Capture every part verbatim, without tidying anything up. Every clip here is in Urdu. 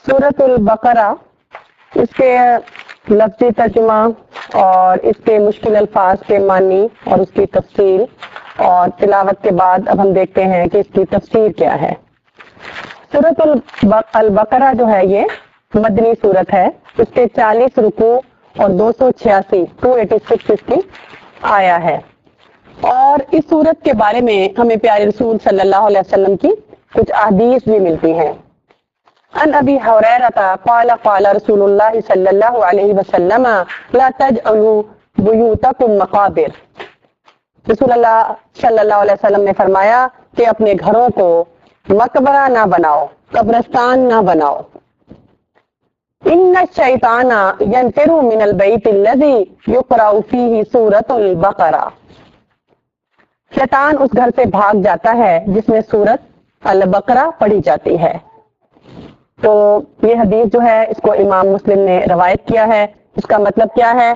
सूरत अल बकरा, इसके लफ्ज़ी तर्जुमा और इसके मुश्किल अल्फाज के मानी और उसकी तफसील और तिलावत के बाद अब हम देखते हैं कि इसकी तफसीर क्या है। सूरत अल बकरा जो है ये मदनी सूरत है। इसके चालीस रुकू और दो सौ छियासी टू एटी सिक्स इसकी आया है। और इस सूरत के बारे में हमें प्यारे रसूल सल्लल्लाहु अलैहि वसल्लम की कुछ अहदीस भी मिलती हैं। अन अबी हुरैरता क़ाल क़ाल रसूलुल्लाह सल्लल्लाहु अलैहि वसल्लम ला तजअलू बुयूतकुम मक़ाबिर। रसूलुल्लाह सल्लल्लाहु अलैहि वसल्लम ने फरमाया कि अपने घरों को मकबरा ना बनाओ, कब्रिस्तान ना बनाओ। इन्ना शैताना यनफिरु मिनल बैत अल्लज़ी युक़रअ फ़ीही सूरतुल बकरा। शैतान उस घर से भाग जाता है जिसमें सूरत अल बकरा पढ़ी जाती है। तो ये हदीस जो है इसको इमाम मुस्लिम ने रवायत किया है। इसका मतलब क्या है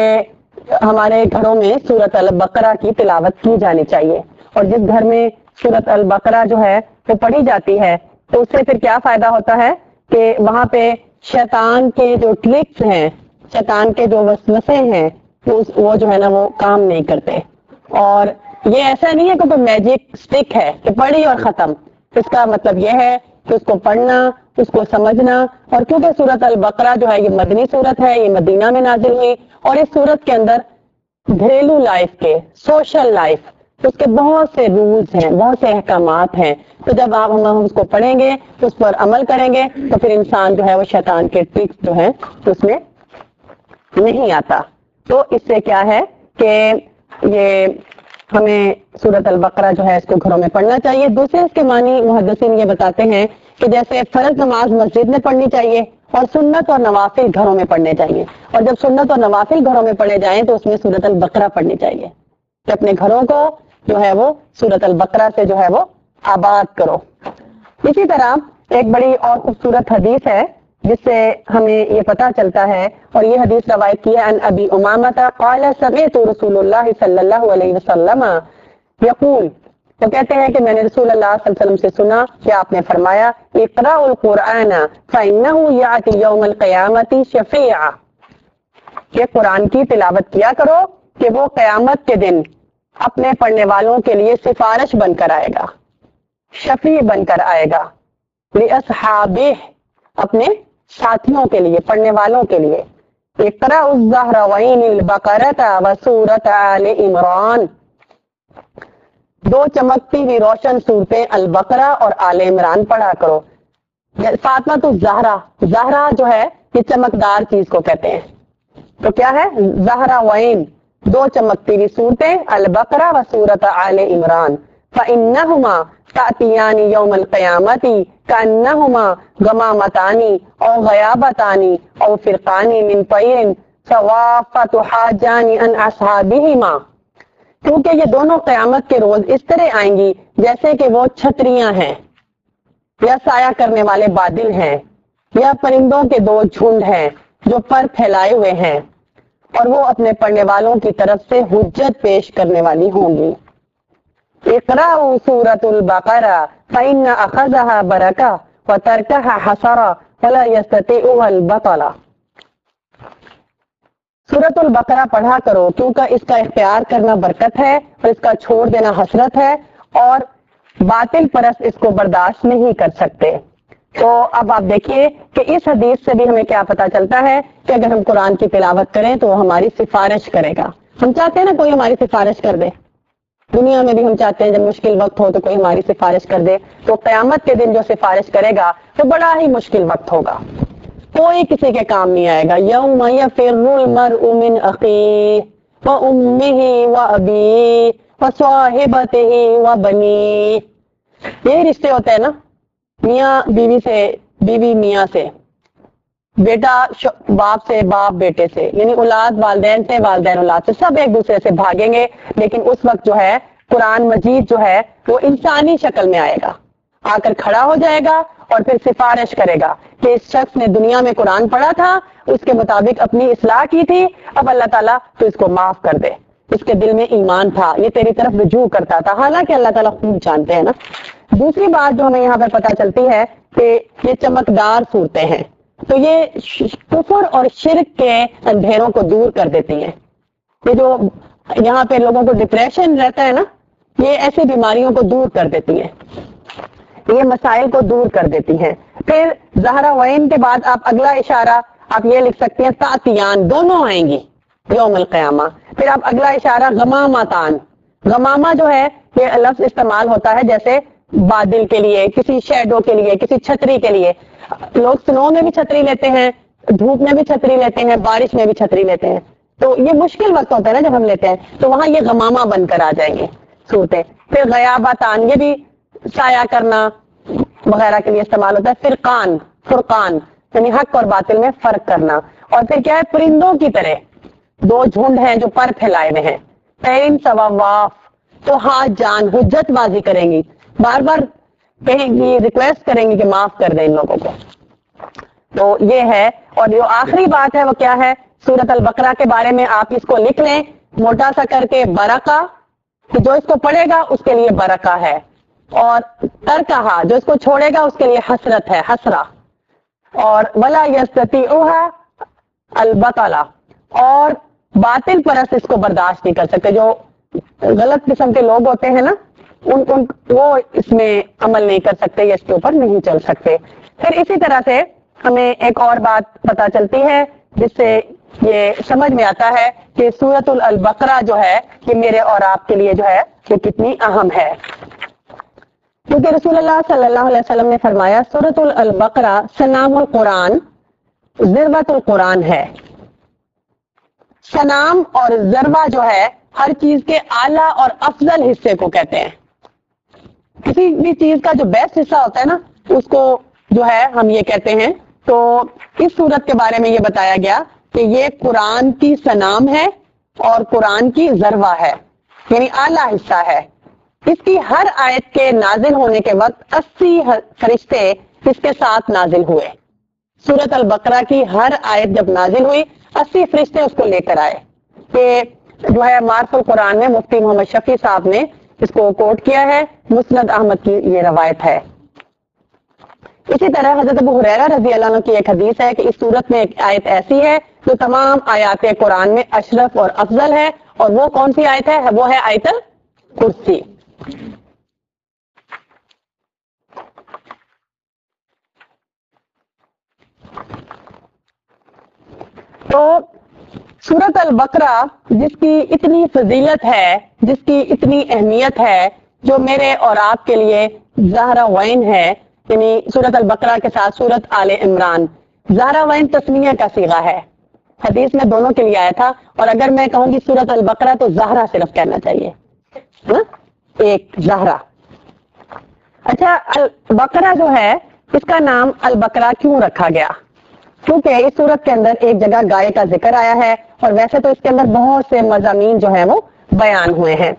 कि हमारे घरों में सूरत अल बकरा की तिलावत की जानी चाहिए, और जिस घर में सूरत अल बकरा जो है वो पढ़ी जाती है तो उससे फिर क्या फायदा होता है कि वहां पे शैतान के जो ट्रिक्स हैं, शैतान के जो वसवसे हैं वो, वो जो है ना वो काम नहीं करते। और ये ऐसा नहीं है कि कोई मैजिक स्टिक है कि पढ़ी और खत्म। इसका मतलब ये है कि उसको पढ़ना, उसको समझना। और क्योंकि सूरत अल बकरा जो है ये मदनी सूरत है, ये मदीना में नाजिल हुई, और इस सूरत के अंदर घरेलू लाइफ के, सोशल लाइफ, उसके बहुत से रूल्स हैं, बहुत से अहकामात हैं। तो जब आप हम उसको पढ़ेंगे, उस पर अमल करेंगे, तो फिर इंसान जो है वो शैतान के ट्रिक्स जो है उसमें नहीं आता। तो इससे क्या है कि ये हमें सूरत अल बकरा जो है इसको घरों में पढ़ना चाहिए। दूसरे इसके मानी मुहद्दिसीन ये बताते हैं कि जैसे फर्ज नमाज मस्जिद में पढ़नी चाहिए और सुन्नत और नवाफिल घरों में पढ़ने चाहिए। और जब सुन्नत और नवाफिल घरों में पढ़े जाएं तो उसमें सूरत अल बकरा पढ़नी चाहिए। कि अपने घरों को जो है वो सूरत अल बकरा से जो है वो आबाद करो। इसी तरह एक बड़ी और खूबसूरत हदीस है जिससे हमें ये पता चलता है, और ये हदीस रवायत की है अन अबी उमामता क़ाल समिअतु रसूलुल्लाह सल्लल्लाहु अलैहि वसल्लम यक़ूल। तो कहते हैं कि मैंने रसूलुल्लाह सल्लल्लाहु अलैहि वसल्लम से सुना कि आपने फरमाया इक़राउल क़ुरआन फ़इन्नहु याति यौमल क़ियामति शफ़ीअ। कि कुरान की तिलावत किया करो कि वो क़यामत के दिन अपने पढ़ने वालों के लिए सिफारिश बनकर आएगा, शफी बनकर आएगा। लिअस्हाबिह, अपने साथियों के लिए, पढ़ने वालों के लिए। इक़राउज़ ज़हरवैनिल बक़रता व सूरत आले इमरान। दो चमकती हुई रोशन सूरतें अल बकरा और आले इमरान पढ़ा करो। फातिमा तो ज़हरा, ज़हरा जो है ये चमकदार चीज को कहते हैं। तो क्या है ज़हरवैन, दो चमकती हुई सूरतें अल बकरा व सूरत आले इमरान। फ़इन्नहुमा तातियानी यौमल क़यामती कअन्नहुमा गमामतानी औ गयाबतानी औ फ़िरक़ानी मिन तैरिन सवाफ़तु हाजानी अन अस्हाबिहिमा। क्योंकि ये दोनों क़यामत के रोज इस तरह आएंगी जैसे कि वो छतरियां हैं, या साया करने वाले बादल हैं, या परिंदों के दो झुंड हैं जो पर फैलाए हुए हैं, और वो अपने पढ़ने वालों की तरफ से हुज्जत पेश करने वाली होंगी। इक़राउ सूरतुल बकरा फ़इन्न अख़ज़हा बरका व तरकहा हसरा वला यस्ततिउल बतला। सूरतुल बकरा पढ़ा करो क्योंकि इसका इख्तियार करना बरकत है और इसका छोड़ देना हसरत है, और बातिल परस्त इसको बर्दाश्त नहीं कर सकते। तो अब आप देखिए कि इस हदीस से भी हमें क्या पता चलता है कि अगर हम कुरान की तिलावत करें तो वो हमारी सिफारिश करेगा। हम चाहते हैं ना कोई हमारी सिफारिश कर दे, दुनिया में भी हम चाहते हैं जब मुश्किल वक्त हो तो कोई हमारी सिफारिश कर दे। तो क़यामत के दिन जो सिफारिश करेगा वो बड़ा ही मुश्किल वक्त होगा, कोई किसी के काम नहीं आएगा। यौम यफ़िर्रुल मर्उ मिन अख़ीहि व उम्मिहि व अबीहि व साहिबतिहि व बनीहि। यही रिश्ते होते हैं ना, मियाँ बीवी से, बीवी मियाँ से, बेटा बाप से, बाप बेटे से, यानी औलाद वालदैन से, वालदैन औलाद से, सब एक दूसरे से भागेंगे। लेकिन उस वक्त जो है कुरान मजीद जो है वो इंसानी शक्ल में आएगा, आकर खड़ा हो जाएगा और फिर सिफारिश करेगा कि इस शख्स ने दुनिया में कुरान पढ़ा था, उसके मुताबिक अपनी इस्लाह की थी, अब अल्लाह ताला तो इसको माफ कर दे, इसके दिल में ईमान था, ये तेरी तरफ रुजू करता था। हालांकि अल्लाह ताला खूब जानते हैं ना। दूसरी बात जो हमें यहाँ पर पता चलती है کہ یہ چمکدار صورتیں ہیں، تو یہ کفر اور شرک کے اندھیروں کو دور کر دیتی ہیں. یہ جو یہاں پہ لوگوں کو ڈپریشن رہتا ہے نا، یہ ایسی بیماریوں کو دور کر دیتی ہیں، یہ مسائل کو دور کر دیتی ہیں. پھر زہرا وین کے بعد آپ اگلا اشارہ آپ یہ لکھ سکتے ہیں تاتیان، دونوں آئیں گی یوم القیامہ. پھر آپ اگلا اشارہ غمامتان، غمامہ جو ہے یہ لفظ استعمال ہوتا ہے جیسے بادل کے لیے، کسی شیڈو کے لیے، کسی چھتری کے لیے. لوگ سنو میں بھی چھتری لیتے ہیں، دھوپ میں بھی چھتری لیتے ہیں، بارش میں بھی چھتری لیتے ہیں. تو یہ مشکل وقت ہوتا ہے نا جب ہم لیتے ہیں، تو وہاں یہ غمامہ بن کر آ جائیں گے صورتیں. پھر غیابتان، یہ بھی سایہ کرنا وغیرہ کے لیے استعمال ہوتا ہے. فرقان، فرقان یعنی حق اور باطل میں فرق کرنا. اور پھر کیا ہے، پرندوں کی طرح دو جھنڈ ہیں جو پر پھیلائے ہوئے ہیں. پین سواف، تو ہاتھ جان حجت بازی کریں گی، بار بار کہیں گی، ریکویسٹ کریں گی کہ معاف کر دیں ان لوگوں کو. تو یہ ہے. اور جو آخری بات ہے وہ کیا ہے، سورۃ البقرہ کے بارے میں آپ اس کو لکھ لیں موٹا سا کر کے، برکہ، کہ جو اس کو پڑھے گا اس کے لیے برکہ ہے، اور ترکہا، جو اس کو چھوڑے گا اس کے لیے حسرت ہے، حسرہ. اور ولا یستطیعها البطلہ، اور باطل پرست اس کو برداشت نہیں کر سکتے. جو غلط قسم کے لوگ ہوتے ہیں نا، ان, ان وہ اس میں عمل نہیں کر سکتے یا اس کے اوپر نہیں چل سکتے. پھر اسی طرح سے ہمیں ایک اور بات پتہ چلتی ہے جس سے یہ سمجھ میں آتا ہے کہ سورۃ البقرہ جو ہے یہ میرے اور آپ کے لیے جو ہے یہ کتنی اہم ہے. کیونکہ رسول اللہ صلی اللہ علیہ وسلم نے فرمایا سورۃ البقرہ سنام القرآن، ذروۃ القرآن ہے. سنام اور ذروہ جو ہے ہر چیز کے اعلیٰ اور افضل حصے کو کہتے ہیں. کسی بھی چیز کا جو بیسٹ حصہ ہوتا ہے نا اس کو جو ہے ہم یہ کہتے ہیں. تو اس صورت کے بارے میں یہ بتایا گیا کہ یہ قرآن کی سنام ہے اور قرآن کی ذروہ ہے، یعنی اعلیٰ حصہ ہے. اس کی ہر آیت کے نازل ہونے کے وقت اسی فرشتے اس کے ساتھ نازل ہوئے. سورۃ البقرہ کی ہر آیت جب نازل ہوئی اسی فرشتے اس کو لے کر آئے. کہ جو ہے معرف القرآن میں مفتی محمد شفیع صاحب نے اس کو کوٹ کیا ہے، مسند احمد کی یہ روایت ہے. اسی طرح حضرت ابو ہریرہ رضی اللہ عنہ کی ایک حدیث ہے کہ اس صورت میں ایک آیت ایسی ہے جو تمام آیات قرآن میں اشرف اور افضل ہے، اور وہ کون سی آیت ہے؟ وہ ہے آیت الکرسی. تو سورۃ البقرہ جس کی اتنی فضیلت ہے، جس کی اتنی اہمیت ہے، جو میرے اور آپ کے لیے زہرا وین ہے، یعنی سورۃ البقرہ کے ساتھ سورۃ آل عمران. زہرا وین تسمیہ کا صیغہ ہے، حدیث میں دونوں کے لیے آیا تھا. اور اگر میں کہوں گی سورۃ البقرہ تو زہرا صرف کہنا چاہیے، ایک زہرا. اچھا، البقرہ جو ہے اس کا نام البقرہ کیوں رکھا گیا؟ کیونکہ اس صورت کے اندر ایک جگہ گائے کا ذکر آیا ہے، اور ویسے تو اس کے اندر بہت سے مضامین جو ہیں وہ بیان ہوئے ہیں.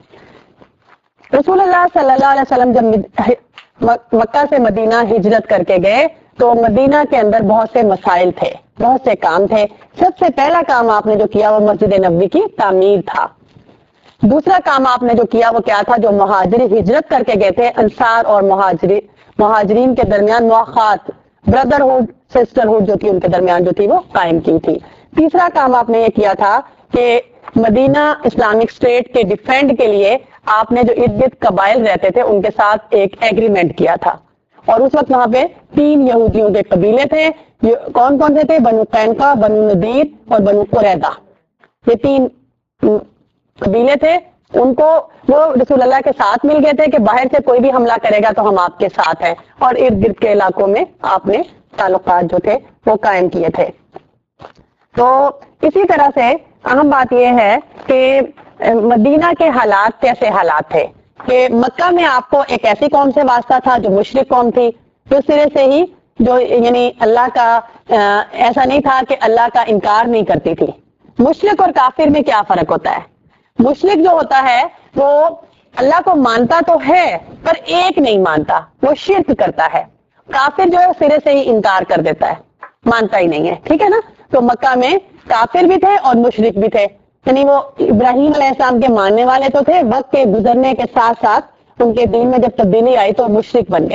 رسول اللہ صلی اللہ علیہ وسلم جب مکہ سے مدینہ ہجرت کر کے گئے تو مدینہ کے اندر بہت سے مسائل تھے، بہت سے کام تھے. سب سے پہلا کام آپ نے جو کیا وہ مسجد نبوی کی تعمیر تھا. دوسرا کام آپ نے جو کیا وہ کیا تھا؟ جو مہاجر ہجرت کر کے گئے تھے، انصار اور مہاجری مہاجرین کے درمیان مواخات، بردرہڈ، سسٹرہڈ جو تھی ان کے درمیان جو تھی وہ قائم کی تھی. تیسرا کام آپ نے یہ کیا تھا کہ مدینہ اسلامک اسٹیٹ کے ڈیفینڈ کے لیے آپ نے جو ارد گرد قبائل رہتے تھے ان کے ساتھ ایک ایگریمنٹ کیا تھا. اور اس وقت وہاں پہ تین یہودیوں کے قبیلے تھے. یہ کون کون سے تھے؟ بنو قینقاع، بنو نذیر اور بنو قریظہ. یہ تین قبیلے تھے. ان کو وہ رسول اللہ کے ساتھ مل گئے تھے کہ باہر سے کوئی بھی حملہ کرے گا تو ہم آپ کے ساتھ ہیں، اور ارد گرد کے علاقوں میں آپ نے تعلقات جو تھے وہ قائم کیے تھے. تو اسی طرح سے اہم بات یہ ہے کہ مدینہ کے حالات کیسے حالات تھے کہ مکہ میں آپ کو ایک ایسی قوم سے واسطہ تھا جو مشرک قوم تھی، جو سرے سے ہی جو یعنی اللہ کا ایسا نہیں تھا کہ اللہ کا انکار نہیں کرتی تھی. مشرک اور کافر میں کیا فرق ہوتا ہے؟ مشرک جو ہوتا ہے وہ اللہ کو مانتا تو ہے پر ایک نہیں مانتا، وہ شرک کرتا ہے. کافر جو ہے سرے سے ہی انکار کر دیتا ہے، مانتا ہی نہیں ہے. ٹھیک ہے نا؟ تو مکہ میں کافر بھی تھے اور مشرک بھی تھے، یعنی وہ ابراہیم علیہ السلام کے ماننے والے تو تھے، وقت کے گزرنے کے ساتھ ساتھ ان کے دین میں جب تبدیلی آئی تو مشرک بن گئے.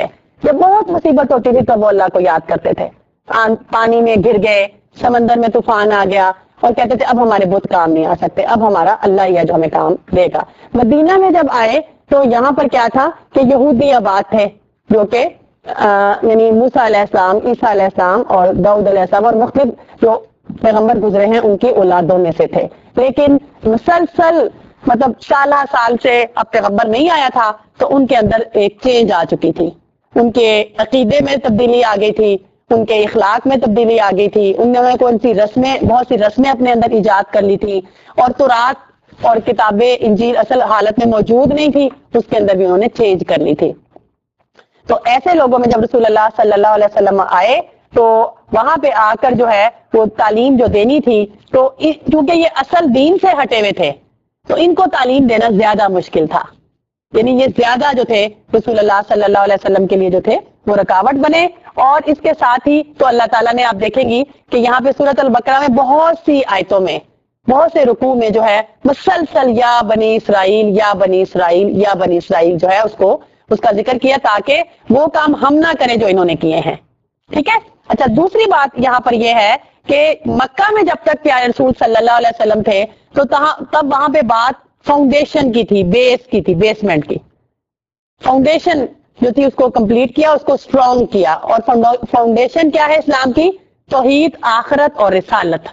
جب بہت مصیبت ہوتی تھی تو وہ اللہ کو یاد کرتے تھے. پانی میں گر گئے, سمندر میں طوفان آ گیا, اور کہتے تھے اب ہمارے بت کام نہیں آ سکتے, اب ہمارا اللہ ہی ہے جو ہمیں کام دے گا. مدینہ میں جب آئے تو یہاں پر کیا تھا کہ یہودی آباد تھے, جو کہ یعنی موسیٰ علیہ السلام, عیسیٰ علیہ السلام اور داؤد علیہ السلام اور مختلف جو پیغمبر گزرے ہیں ان کی اولادوں میں سے تھے. لیکن مسلسل مطلب سالہ سال سے اب پیغمبر نہیں آیا تھا تو ان کے اندر ایک چینج آ چکی تھی, ان کے عقیدے میں تبدیلی آ گئی تھی, ان کے اخلاق میں تبدیلی آ گئی تھی, انہوں نے کون سی رسمیں بہت سی رسمیں اپنے اندر ایجاد کر لی تھی, اور تورات اور کتابیں انجیل اصل حالت میں موجود نہیں تھی, اس کے اندر بھی انہوں نے چینج کر لی تھی. تو ایسے لوگوں میں جب رسول اللہ صلی اللہ علیہ وسلم آئے تو وہاں پہ آ کر جو ہے وہ تعلیم جو دینی تھی, تو کیونکہ یہ اصل دین سے ہٹے ہوئے تھے تو ان کو تعلیم دینا زیادہ مشکل تھا. یعنی یہ زیادہ جو تھے رسول اللہ صلی اللہ علیہ وسلم کے لیے جو تھے وہ رکاوٹ بنے. اور اس کے ساتھ ہی تو اللہ تعالیٰ نے, آپ دیکھیں گی کہ یہاں پہ سورۃ البقرہ میں بہت سی آیتوں میں بہت سے رکوع میں جو ہے مسلسل یا بنی اسرائیل یا بنی اسرائیل یا بنی اسرائیل جو ہے اس کو اس کا ذکر کیا, تاکہ وہ کام ہم نہ کریں جو انہوں نے کیے ہیں. ٹھیک ہے. اچھا, دوسری بات یہاں پر یہ ہے کہ مکہ میں جب تک پیارے رسول صلی اللہ علیہ وسلم تھے تو تب وہاں پہ بات فاؤنڈیشن کی تھی, بیس کی تھی, بیسمنٹ کی. فاؤنڈیشن جو تھی اس کو کمپلیٹ کیا, اس کو اسٹرانگ کیا. اور فاؤنڈیشن کیا ہے اسلام کی؟ توحید, آخرت اور رسالت.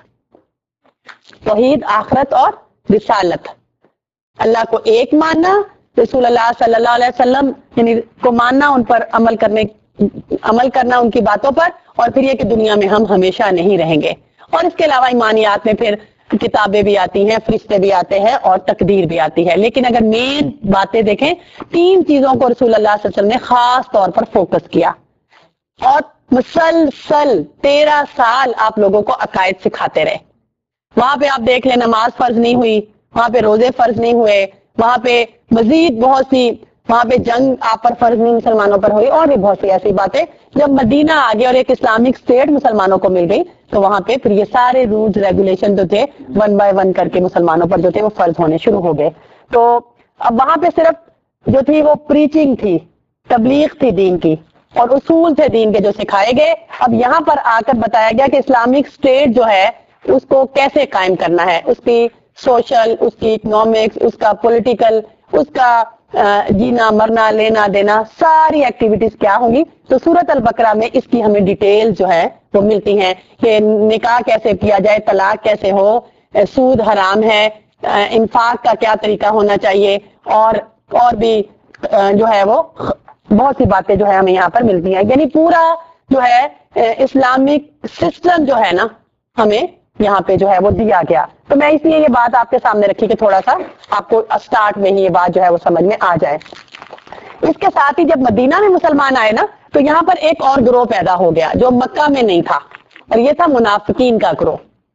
توحید, آخرت اور رسالت. اللہ کو ایک ماننا, رسول اللہ صلی اللہ علیہ وسلم یعنی کو ماننا, ان پر عمل کرنے عمل کرنا ان کی باتوں پر, اور پھر یہ کہ دنیا میں ہم ہمیشہ نہیں رہیں گے. اور اس کے علاوہ ایمانیات میں پھر کتابیں بھی آتی ہیں, فرشتے بھی آتے ہیں, اور تقدیر بھی آتی ہے. لیکن اگر مین باتیں دیکھیں, تین چیزوں کو رسول اللہ صلی اللہ علیہ وسلم نے خاص طور پر فوکس کیا, اور مسلسل تیرہ سال آپ لوگوں کو عقائد سکھاتے رہے. وہاں پہ آپ دیکھ لیں نماز فرض نہیں ہوئی, وہاں پہ روزے فرض نہیں ہوئے, وہاں پہ مزید بہت سی, وہاں پہ جنگ آپ پر فرض نہیں مسلمانوں پر ہوئی, اور بھی بہت سی ایسی باتیں. جب مدینہ آ گیا اور ایک اسلامک اسٹیٹ مسلمانوں کو مل گئی تو وہاں پہ پھر یہ سارے رولز ریگولیشن جو تھے ون بائی ون کر کے مسلمانوں پر جو تھے وہ فرض ہونے شروع ہو گئے. تو اب وہاں پہ صرف جو تھی وہ پریچنگ تھی, تبلیغ تھی دین کی, اور اصول تھے دین کے جو سکھائے گئے. اب یہاں پر آ کر بتایا گیا کہ اسلامک اسٹیٹ جو ہے اس کو کیسے قائم کرنا ہے, اس کی سوشل, اس کی اکنامکس, اس کا پولیٹیکل, اس کا جینا مرنا لینا دینا, ساری ایکٹیویٹیز کیا ہوں گی. تو سورۃ البقرہ میں اس کی ہمیں ڈیٹیل جو ہے وہ ملتی ہیں کہ نکاح کیسے کیا جائے, طلاق کیسے ہو, سود حرام ہے, انفاق کا کیا طریقہ ہونا چاہیے, اور اور بھی جو ہے وہ بہت سی باتیں جو ہے ہمیں یہاں پر ملتی ہیں. یعنی پورا جو ہے اسلامک سسٹم جو ہے نا ہمیں یہاں پہ جو ہے وہ دیا گیا. تو میں اس لیے یہ بات آپ کے سامنے رکھی کہ تھوڑا سا آپ کو اسٹارٹ میں ہی یہ بات جو ہے وہ سمجھ میں آ جائے. اس کے ساتھ ہی جب مدینہ میں مسلمان آئے نا تو یہاں پر ایک اور گروہ پیدا ہو گیا جو مکہ میں نہیں تھا, اور یہ تھا منافقین کا گروہ.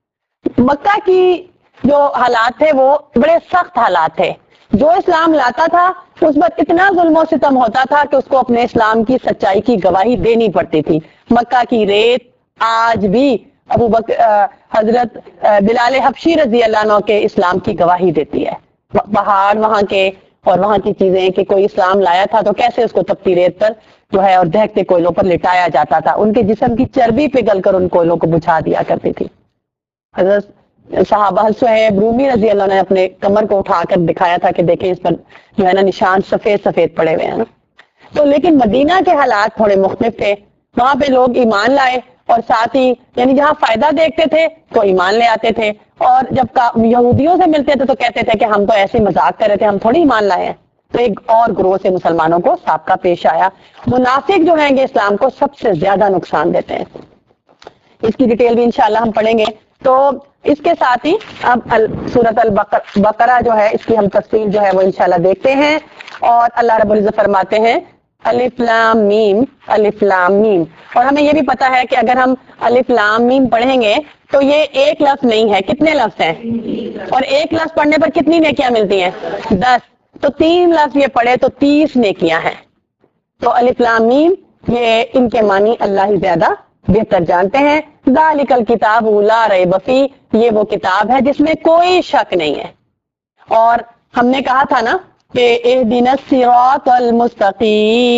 مکہ کی جو حالات تھے وہ بڑے سخت حالات تھے. جو اسلام لاتا تھا اس پر اتنا ظلم و ستم ہوتا تھا کہ اس کو اپنے اسلام کی سچائی کی گواہی دینی پڑتی تھی. مکہ کی ریت آج بھی ابو بکر حضرت بلال حبشی رضی اللہ عنہ کے اسلام کی گواہی دیتی ہے. پہاڑ وہاں کے اور وہاں کی چیزیں کہ کوئی اسلام لایا تھا تو کیسے اس کو تپتی ریت پر جو ہے اور دہکتے کوئلوں پر لٹایا جاتا تھا. ان کے جسم کی چربی پگھل کر ان کوئلوں کو بجھا دیا کرتی تھی. حضرت صحابہ صہیب رومی رضی اللہ عنہ نے اپنے کمر کو اٹھا کر دکھایا تھا کہ دیکھیں اس پر جو ہے نا نشان سفید سفید پڑے ہوئے ہیں نا. تو لیکن مدینہ کے حالات تھوڑے مختلف تھے. وہاں پہ لوگ ایمان لائے, اور ساتھ ہی یعنی جہاں فائدہ دیکھتے تھے تو ایمان لے آتے تھے, اور جب یہودیوں سے ملتے تھے تو کہتے تھے کہ ہم تو ایسے مذاق کر رہے تھے, ہم تھوڑی ایمان لائے ہیں. تو ایک اور گروہ سے مسلمانوں کو سابقہ پیش آیا. منافق جو ہیں یہ اسلام کو سب سے زیادہ نقصان دیتے ہیں. اس کی ڈیٹیل بھی انشاءاللہ ہم پڑھیں گے. تو اس کے ساتھ ہی اب سورۃ البقرہ جو ہے اس کی ہم تفصیل جو ہے وہ انشاءاللہ دیکھتے ہیں. اور اللہ رب العزت فرماتے ہیں الف لام میم, الف لام میم. اور ہمیں یہ بھی پتا ہے کہ اگر ہم الف لام میم پڑھیں گے تو یہ ایک لفظ نہیں ہے, کتنے لفظ ہیں, اور ایک لفظ پڑھنے پر کتنی نیکیاں ملتی ہیں, دس. تو تین لفظ یہ پڑھے تو تیس نیکیاں ہیں. تو الف لام میم یہ ان کے معنی اللہ ہی زیادہ بہتر جانتے ہیں. ذالک الکتاب لا ریب فیہ, یہ وہ کتاب ہے جس میں کوئی شک نہیں ہے. اور ہم نے کہا تھا نا کہ اہدنا الصراط المستقیم,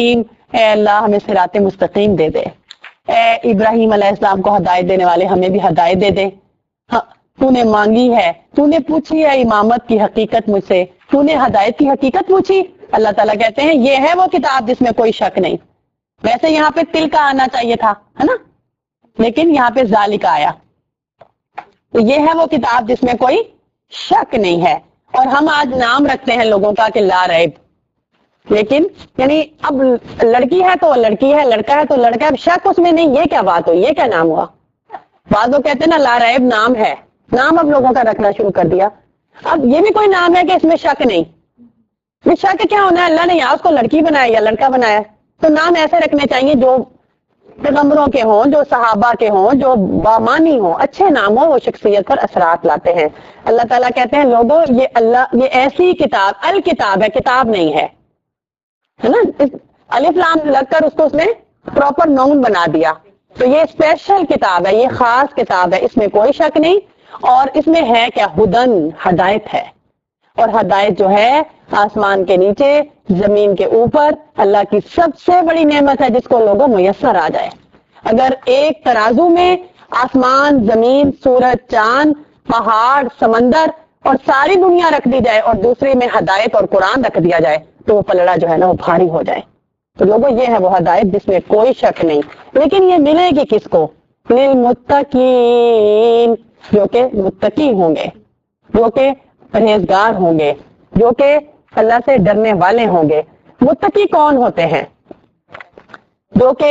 اے अल्लाह हमें सिरात मुस्तकीम दे दे, ए इब्राहिम अलैहिस्सलाम को हदायत देने वाले हमें भी हदायत दे दे। हाँ, तूने मांगी है, तूने पूछी है इमामत की हकीकत मुझसे, तूने हदायत की हकीकत पूछी। अल्लाह ताला कहते हैं ये है वो किताब जिसमें कोई शक नहीं। वैसे यहाँ पे तिल का आना चाहिए था, है ना, लेकिन यहाँ पे जालिका आया। तो ये है वो किताब जिसमें कोई शक नहीं है। और हम आज नाम रखते हैं लोगों का कि ला रैब, लेकिन यानी अब लड़की है तो लड़की है, लड़का है तो लड़का है, शक उसमें नहीं। ये क्या बात हुई, ये क्या नाम हुआ? बाद लोग कहते हैं ना ला रैब नाम है, नाम अब लोगों का रखना शुरू कर दिया। अब ये भी कोई नाम है कि इसमें शक नहीं। ये शक क्या होना है? अल्लाह ने या उसको लड़की बनाया या लड़का बनाया, तो नाम ऐसे रखने चाहिए जो पैगंबरों के हों, जो सहाबा के हों, जो बामानी हों, अच्छे नाम हो, वो शख्सियत पर असरात लाते हैं। अल्लाह ताला कहते हैं लोगों ये अल्लाह ये ऐसी किताब, अल किताब है, किताब नहीं है, है ना। इस अलिफ लाम लगकर उसको उसने प्रॉपर नाउन बना दिया। तो ये स्पेशल किताब है, ये खास किताब है, इसमें कोई शक नहीं। और इसमें है क्या? हुदन, हदायत है। और हदायत जो है आसमान के नीचे जमीन के ऊपर अल्लाह की सबसे बड़ी नेमत है जिसको लोगों मुयस्सर आ जाए। अगर एक तराजू में आसमान, जमीन, सूरज, चांद, पहाड़, समंदर और सारी दुनिया रख दी जाए और दूसरे में हदायत और कुरान रख दिया जाए तो वो पलड़ा जो है ना वो भारी हो जाए। तो लोगों ये है वो हदायत जिसमें कोई शक नहीं। लेकिन ये मिलेगी किसको? लिल मुत्तकीन, जो के मुत्तकी होंगे, जो के परहेजगार होंगे, जो के अल्लाह से डरने वाले होंगे। मुत्तकी कौन होते हैं? जो के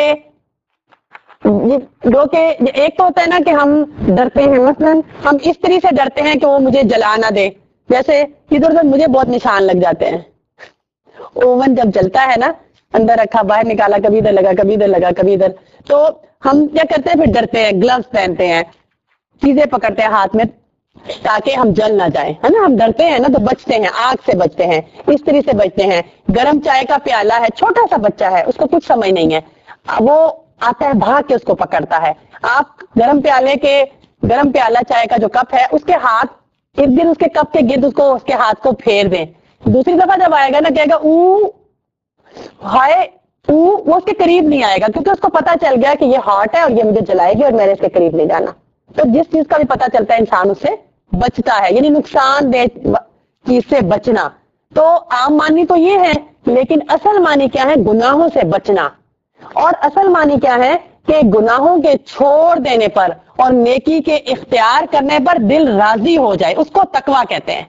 जो के एक तो होता है ना कि हम डरते हैं, मसलन हम इस तरह से डरते हैं कि वो मुझे जला ना दे। जैसे इधर उधर मुझे बहुत निशान लग जाते हैं। ओवन जब जलता है ना, अंदर रखा बाहर निकाला, कभी इधर लगा कभी इधर लगा कभी इधर, तो हम क्या करते हैं? फिर डरते हैं, ग्लव्स पहनते हैं, चीजें पकड़ते हैं हाथ में ताकि हम जल ना जाए, है ना। हम डरते हैं ना तो बचते हैं, आग से बचते हैं, इस तरह से बचते हैं। गरम चाय का प्याला है, छोटा सा बच्चा है, उसको कुछ समझ नहीं है, वो आता है भाग के उसको पकड़ता है। आप गरम प्याले के गरम प्याला चाय का जो कप है उसके हाथ इर्द गिर्द उसके कप के गिर्द उसको उसके हाथ को फेर दें। दूसरी दफा जब आएगा ना कहेगा ऊ हाय ऊ, वो उसके करीब नहीं आएगा क्योंकि उसको पता चल गया कि ये हॉट है और ये मुझे जलाएगी और मैंने इसके करीब नहीं जाना। तो जिस चीज का भी पता चलता है इंसान उससे बचता है, यानी नुकसानदेह चीज से बचना। तो आम मानी तो ये है, लेकिन असल मानी क्या है? गुनाहों से बचना। और असल मानी क्या है कि गुनाहों के छोड़ देने पर और नेकी के इख्तियार करने पर दिल राजी हो जाए, उसको तकवा कहते हैं।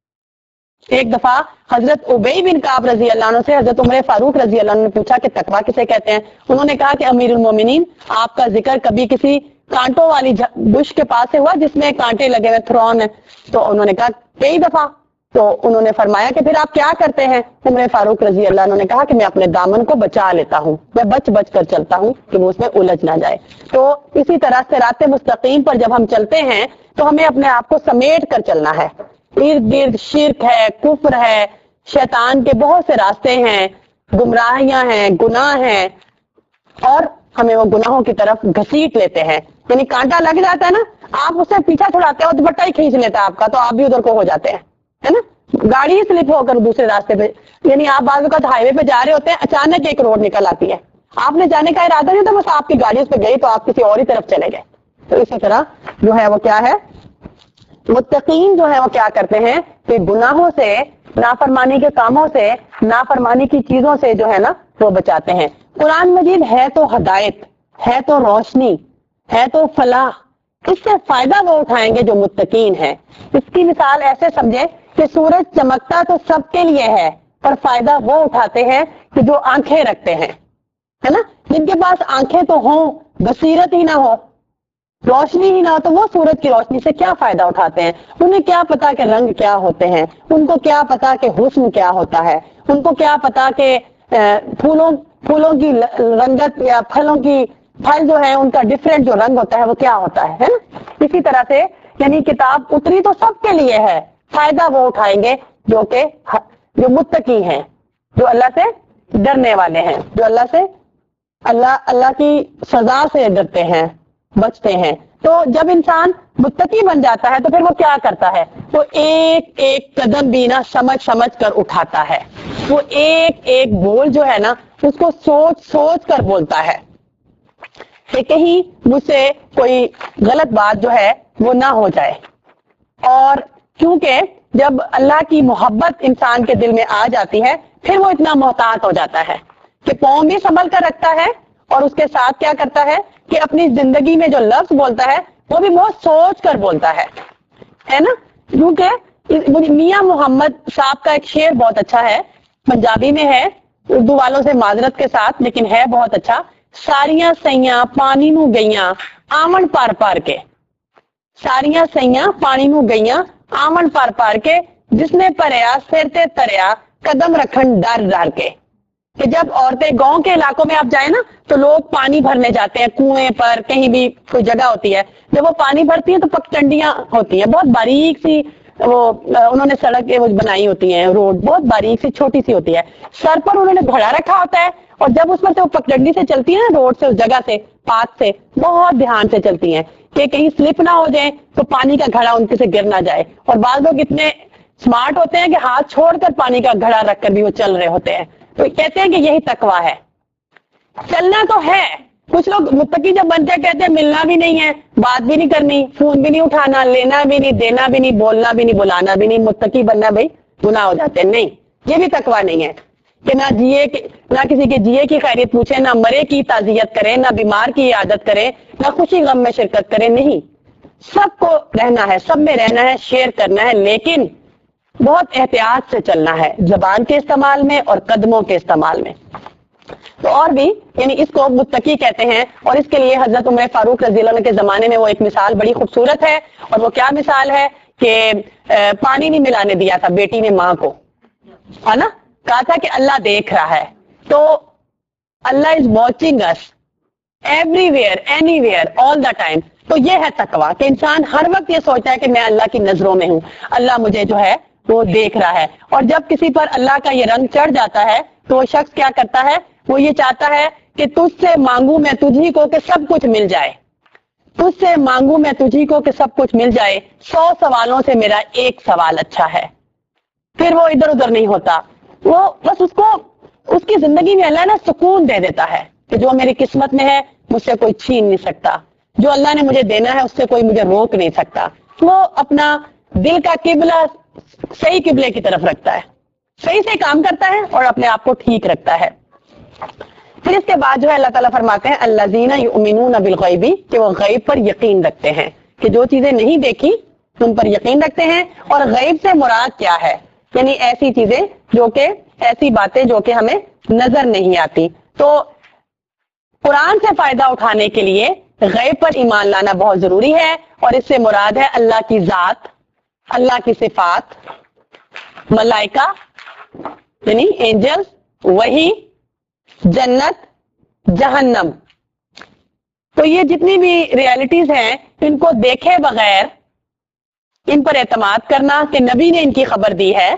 एक दफा हजरत उबई बिन काब रजी अल्लाह अन्हु से हजरत उमर फारूक रजी अल्लाह अन्हु ने पूछा कि तकवा किसे कहते हैं। उन्होंने कहा कि अमीरुल मोमिनीन, आपका जिक्र कभी किसी कांटों वाली बुश के पास से हुआ जिसमें कांटे लगे हुए थ्रॉन है? तो उन्होंने कहा कई दफा। तो उन्होंने फरमाया कि फिर आप क्या करते हैं? उमर फारूक रजी अल्लाह अन्हु ने कहा कि मैं अपने दामन को बचा लेता हूँ, मैं बच बच कर चलता हूँ कि वो उसमें उलझ ना जाए। तो इसी तरह से रास्ते मुस्तकीम पर जब हम चलते हैं तो हमें अपने आप को समेट कर चलना है। इर्द गिर्द शिर्क है, कुफ्र है, शैतान के बहुत से रास्ते हैं, गुमराहियां हैं, गुनाह हैं, और हमें वो गुनाहों की तरफ घसीट लेते हैं। यानी कांटा लग जाता है ना, आप उससे पीछा छुड़ाते हो, दुपट्टा ही खींच लेता है आपका, तो आप भी उधर को हो जाते हैं, है ना। गाड़ी ही स्लिप होकर दूसरे रास्ते पे, यानी आप बाजू का हाईवे पे जा रहे होते हैं, अचानक एक रोड निकल आती है, आपने जाने का इरादा नहीं था, बस आपकी गाड़ी उस पर गई तो आप किसी और ही तरफ चले गए। तो इसी तरह जो है वो क्या है, मुत्तकीन जो है वो क्या करते हैं कि गुनाहों से, नाफरमानी के कामों से, नाफरमानी की चीजों से जो है ना वो बचाते हैं। कुरान मजीद है तो हदायत, है तो रोशनी, है तो फलाह, इससे फायदा वो उठाएंगे जो मुत्तकीन है। इसकी मिसाल ऐसे समझे कि सूरज चमकता तो सबके लिए है, पर फायदा वो उठाते हैं कि जो आंखें रखते हैं, है ना। जिनके पास आंखें तो हो, बसीरत ही ना हो, रोशनी ही ना हो, तो वो सूरज की रोशनी से क्या फायदा उठाते हैं। उन्हें क्या पता कि रंग क्या होते हैं, उनको क्या पता कि हुस्न क्या होता है, उनको क्या पता कि फूलों फूलों की रंगत या फलों की फल जो है उनका डिफरेंट जो रंग होता है वो क्या होता है, है ना। इसी तरह से यानी किताब उतरी तो सबके लिए है, फायदा वो उठाएंगे जो कि जो मुत्तकी हैं, जो अल्लाह से डरने वाले हैं, जो अल्लाह से अल्लाह अल्लाह की सजा से डरते हैं, बचते हैं। تو جب انسان متقی بن جاتا ہے تو پھر وہ کیا کرتا ہے؟ وہ ایک ایک قدم بھی نہ سمجھ سمجھ کر اٹھاتا ہے. وہ ایک ایک بول جو ہے نا اس کو سوچ سوچ کر بولتا ہے کہ کہیں مجھ سے کوئی غلط بات جو ہے وہ نہ ہو جائے. اور کیونکہ جب اللہ کی محبت انسان کے دل میں آ جاتی ہے پھر وہ اتنا محتاط ہو جاتا ہے کہ پاؤں بھی سنبھل کر رکھتا ہے اور اس کے ساتھ کیا کرتا ہے کہ اپنی زندگی میں جو لفظ بولتا ہے وہ بھی بہت سوچ کر بولتا ہے ہے نا. کیونکہ میاں محمد صاحب کا ایک شعر بہت اچھا ہے, پنجابی میں ہے, اردو والوں سے معذرت کے ساتھ لیکن ہے بہت اچھا. ساریاں سیاں پانی نو گئیاں آمن پار پار کے, ساریاں سیاں پانی نو گئیاں آمن پار پار کے, جس نے پریا سر تے تریا قدم رکھن ڈر ڈر کے. کہ جب عورتیں گاؤں کے علاقوں میں آپ جائیں نا تو لوگ پانی بھرنے جاتے ہیں کنویں پر, کہیں بھی کوئی جگہ ہوتی ہے, جب وہ پانی بھرتی ہیں تو پگڈنڈیاں ہوتی ہیں بہت باریک سی, وہ انہوں نے سڑک وہ بنائی ہوتی ہیں, روڈ بہت باریک سی چھوٹی سی ہوتی ہے, سر پر انہوں نے گھڑا رکھا ہوتا ہے اور جب اس پر سے وہ پگڈنڈی سے چلتی ہیں نا روڈ سے, اس جگہ سے, پاتھ سے بہت دھیان سے چلتی ہیں کہ کہیں سلپ نہ ہو جائے تو پانی کا گھڑا ان سے گر نہ جائے. اور بعض لوگ اتنے سمارٹ ہوتے ہیں کہ ہاتھ چھوڑ کر پانی کا گھڑا رکھ کر بھی وہ چل رہے ہوتے ہیں. تو کہتے ہیں کہ یہی تقویٰ ہے. چلنا تو ہے, کچھ لوگ متقی جب بنتے ہیں کہتے ہیں ملنا بھی نہیں ہے, بات بھی نہیں کرنی, فون بھی نہیں اٹھانا, لینا بھی نہیں, دینا بھی نہیں, بولنا بھی نہیں, بلانا بھی نہیں. متقی بننا بھائی گناہ ہو جاتے ہیں. نہیں, یہ بھی تقویٰ نہیں ہے کہ نہ جیے نہ کسی کے جیے کی خیریت پوچھے, نہ مرے کی تعزیت کرے, نہ بیمار کی عادت کرے, نہ خوشی غم میں شرکت کرے. نہیں, سب کو رہنا ہے, سب میں رہنا ہے, شیئر کرنا ہے, لیکن بہت احتیاط سے چلنا ہے زبان کے استعمال میں اور قدموں کے استعمال میں. تو اور بھی یعنی اس کو متقی کہتے ہیں. اور اس کے لیے حضرت عمر فاروق رضی اللہ عنہ کے زمانے میں وہ ایک مثال بڑی خوبصورت ہے, اور وہ کیا مثال ہے کہ پانی نہیں ملانے دیا تھا بیٹی نے ماں کو, ہے نا, کہا تھا کہ اللہ دیکھ رہا ہے. تو اللہ is watching us everywhere anywhere all the time. تو یہ ہے تقویٰ کہ انسان ہر وقت یہ سوچتا ہے کہ میں اللہ کی نظروں میں ہوں, اللہ مجھے جو ہے وہ دیکھ رہا ہے. اور جب کسی پر اللہ کا یہ رنگ چڑھ جاتا ہے تو وہ شخص کیا کرتا ہے, وہ یہ چاہتا ہے کہ تجھ سے مانگوں میں تجھی کو کہ سب کچھ مل جائے, تجھ سے مانگوں میں تجھی کو کہ سب کچھ مل جائے, سو سوالوں سے میرا ایک سوال اچھا ہے. پھر وہ ادھر ادھر نہیں ہوتا, وہ بس اس کو اس کی زندگی میں اللہ نے سکون دے دیتا ہے کہ جو میری قسمت میں ہے مجھ سے کوئی چھین نہیں سکتا, جو اللہ نے مجھے دینا ہے اس سے کوئی مجھے روک نہیں سکتا. وہ اپنا دل کا قبلہ صحیح قبلے کی طرف رکھتا ہے, صحیح سے کام کرتا ہے اور اپنے آپ کو ٹھیک رکھتا ہے. پھر اس کے بعد جو ہے اللہ تعالیٰ فرماتے ہیں الذین یؤمنون بالغیب, کہ وہ غیب پر یقین رکھتے ہیں, کہ جو چیزیں نہیں دیکھی ان پر یقین رکھتے ہیں. اور غیب سے مراد کیا ہے, یعنی ایسی چیزیں جو کہ ایسی باتیں جو کہ ہمیں نظر نہیں آتی. تو قرآن سے فائدہ اٹھانے کے لیے غیب پر ایمان لانا بہت ضروری ہے, اور اس سے مراد ہے اللہ کی ذات, اللہ کی صفات, ملائکہ یعنی اینجلز, وحی, جنت, جہنم. تو یہ جتنی بھی ریالٹیز ہیں ان کو دیکھے بغیر ان پر اعتماد کرنا کہ نبی نے ان کی خبر دی ہے,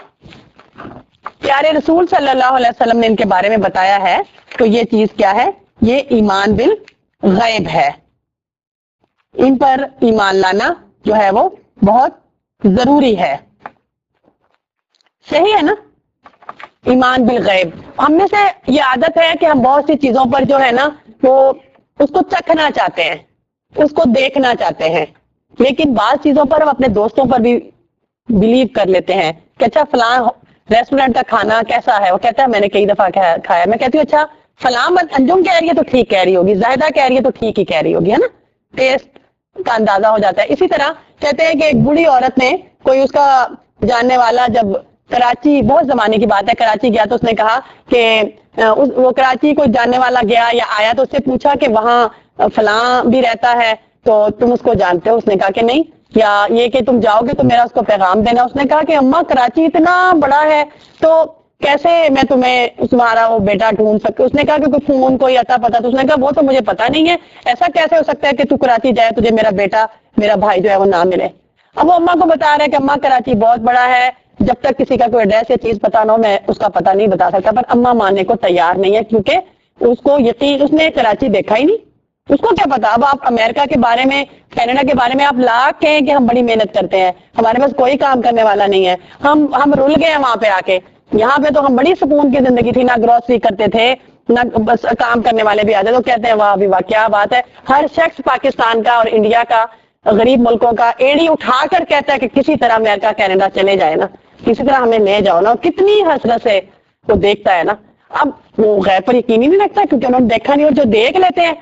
پیارے رسول صلی اللہ علیہ وسلم نے ان کے بارے میں بتایا ہے, تو یہ چیز کیا ہے, یہ ایمان بالغیب ہے. ان پر ایمان لانا جو ہے وہ بہت ضروری ہے. صحیح ہے نا, ایمان بالغیب. ہم میں سے یہ عادت ہے کہ ہم بہت سی چیزوں پر جو ہے نا وہ اس کو چکھنا چاہتے ہیں, اس کو دیکھنا چاہتے ہیں, لیکن بعض چیزوں پر ہم اپنے دوستوں پر بھی بلیو کر لیتے ہیں کہ اچھا فلاں ریسٹورینٹ کا کھانا کیسا ہے, وہ کہتا ہے میں نے کئی دفعہ کھایا, میں کہتی ہوں اچھا فلاں انجم کہہ رہی ہے تو ٹھیک کہہ رہی ہوگی, زاہدہ کہہ رہی ہے تو ٹھیک ہی کہہ رہی ہوگی, ہے نا, ٹیسٹ کا اندازہ ہو جاتا ہے. اسی طرح کہتے ہیں کہ ایک بوڑھی عورت نے, کوئی اس کا جاننے والا جب کراچی, بہت زمانے کی بات ہے, کراچی گیا تو اس نے کہا کہ وہ کراچی کوئی جاننے والا گیا یا آیا تو اس سے پوچھا کہ وہاں فلاں بھی رہتا ہے تو تم اس کو جانتے ہو, اس نے کہا کہ نہیں, یا یہ کہ تم جاؤ گے تو میرا اس کو پیغام دینا. اس نے کہا کہ اماں کراچی اتنا بڑا ہے تو کیسے میں تمہیں تمہارا وہ بیٹا ڈھونڈ سکتی. اس نے کہا کہ کوئی فون کوئی اتا پتا, تو اس نے کہا وہ تو مجھے پتا نہیں ہے, ایسا کیسے ہو سکتا ہے کہ تو کراچی جائے تجھے میرا بیٹا میرا بھائی جو ہے وہ نہ ملے. اب وہ اماں کو بتا رہا ہے کہ اماں کراچی بہت بڑا ہے, جب تک کسی کا کوئی ایڈریس یا چیز پتا نہ ہو میں اس کا پتا نہیں بتا سکتا. پر اماں ماننے کو تیار نہیں ہے کیونکہ اس کو یقین, اس نے کراچی دیکھا ہی نہیں, اس کو کیا پتا. اب آپ امریکہ کے بارے میں, کینیڈا کے بارے میں آپ لاکھ کہیں کہ ہم بڑی محنت کرتے ہیں, ہمارے پاس کوئی کام کرنے والا نہیں ہے, ہم ہم رول گئے ہیں وہاں پہ آ کے. یہاں پہ تو ہم بڑی سکون کی زندگی تھی, نہ گروسری کرتے تھے, نہ بس کام کرنے والے بھی آتے, تو کہتے ہیں واہ بھی واہ کیا بات ہے. ہر شخص پاکستان کا اور انڈیا کا, غریب ملکوں کا ایڑی اٹھا کر کہتا ہے کہ کسی طرح امریکہ کینیڈا چلے جائے نا, کسی طرح ہمیں لے جاؤ نا. کتنی حسرت سے وہ دیکھتا ہے نا. اب وہ غیر پر یقین ہی نہیں رکھتا کیونکہ انہوں نے دیکھا نہیں, اور جو دیکھ لیتے ہیں,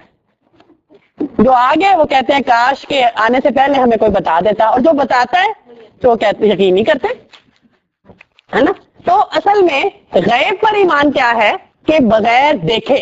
جو آگے وہ کہتے ہیں کاش کے آنے سے پہلے ہمیں کوئی بتا دیتا, اور جو بتاتا ہے تو وہ کہتے یقین نہیں کرتے, ہے نا. تو اصل میں غیب پر ایمان کیا ہے کہ بغیر دیکھے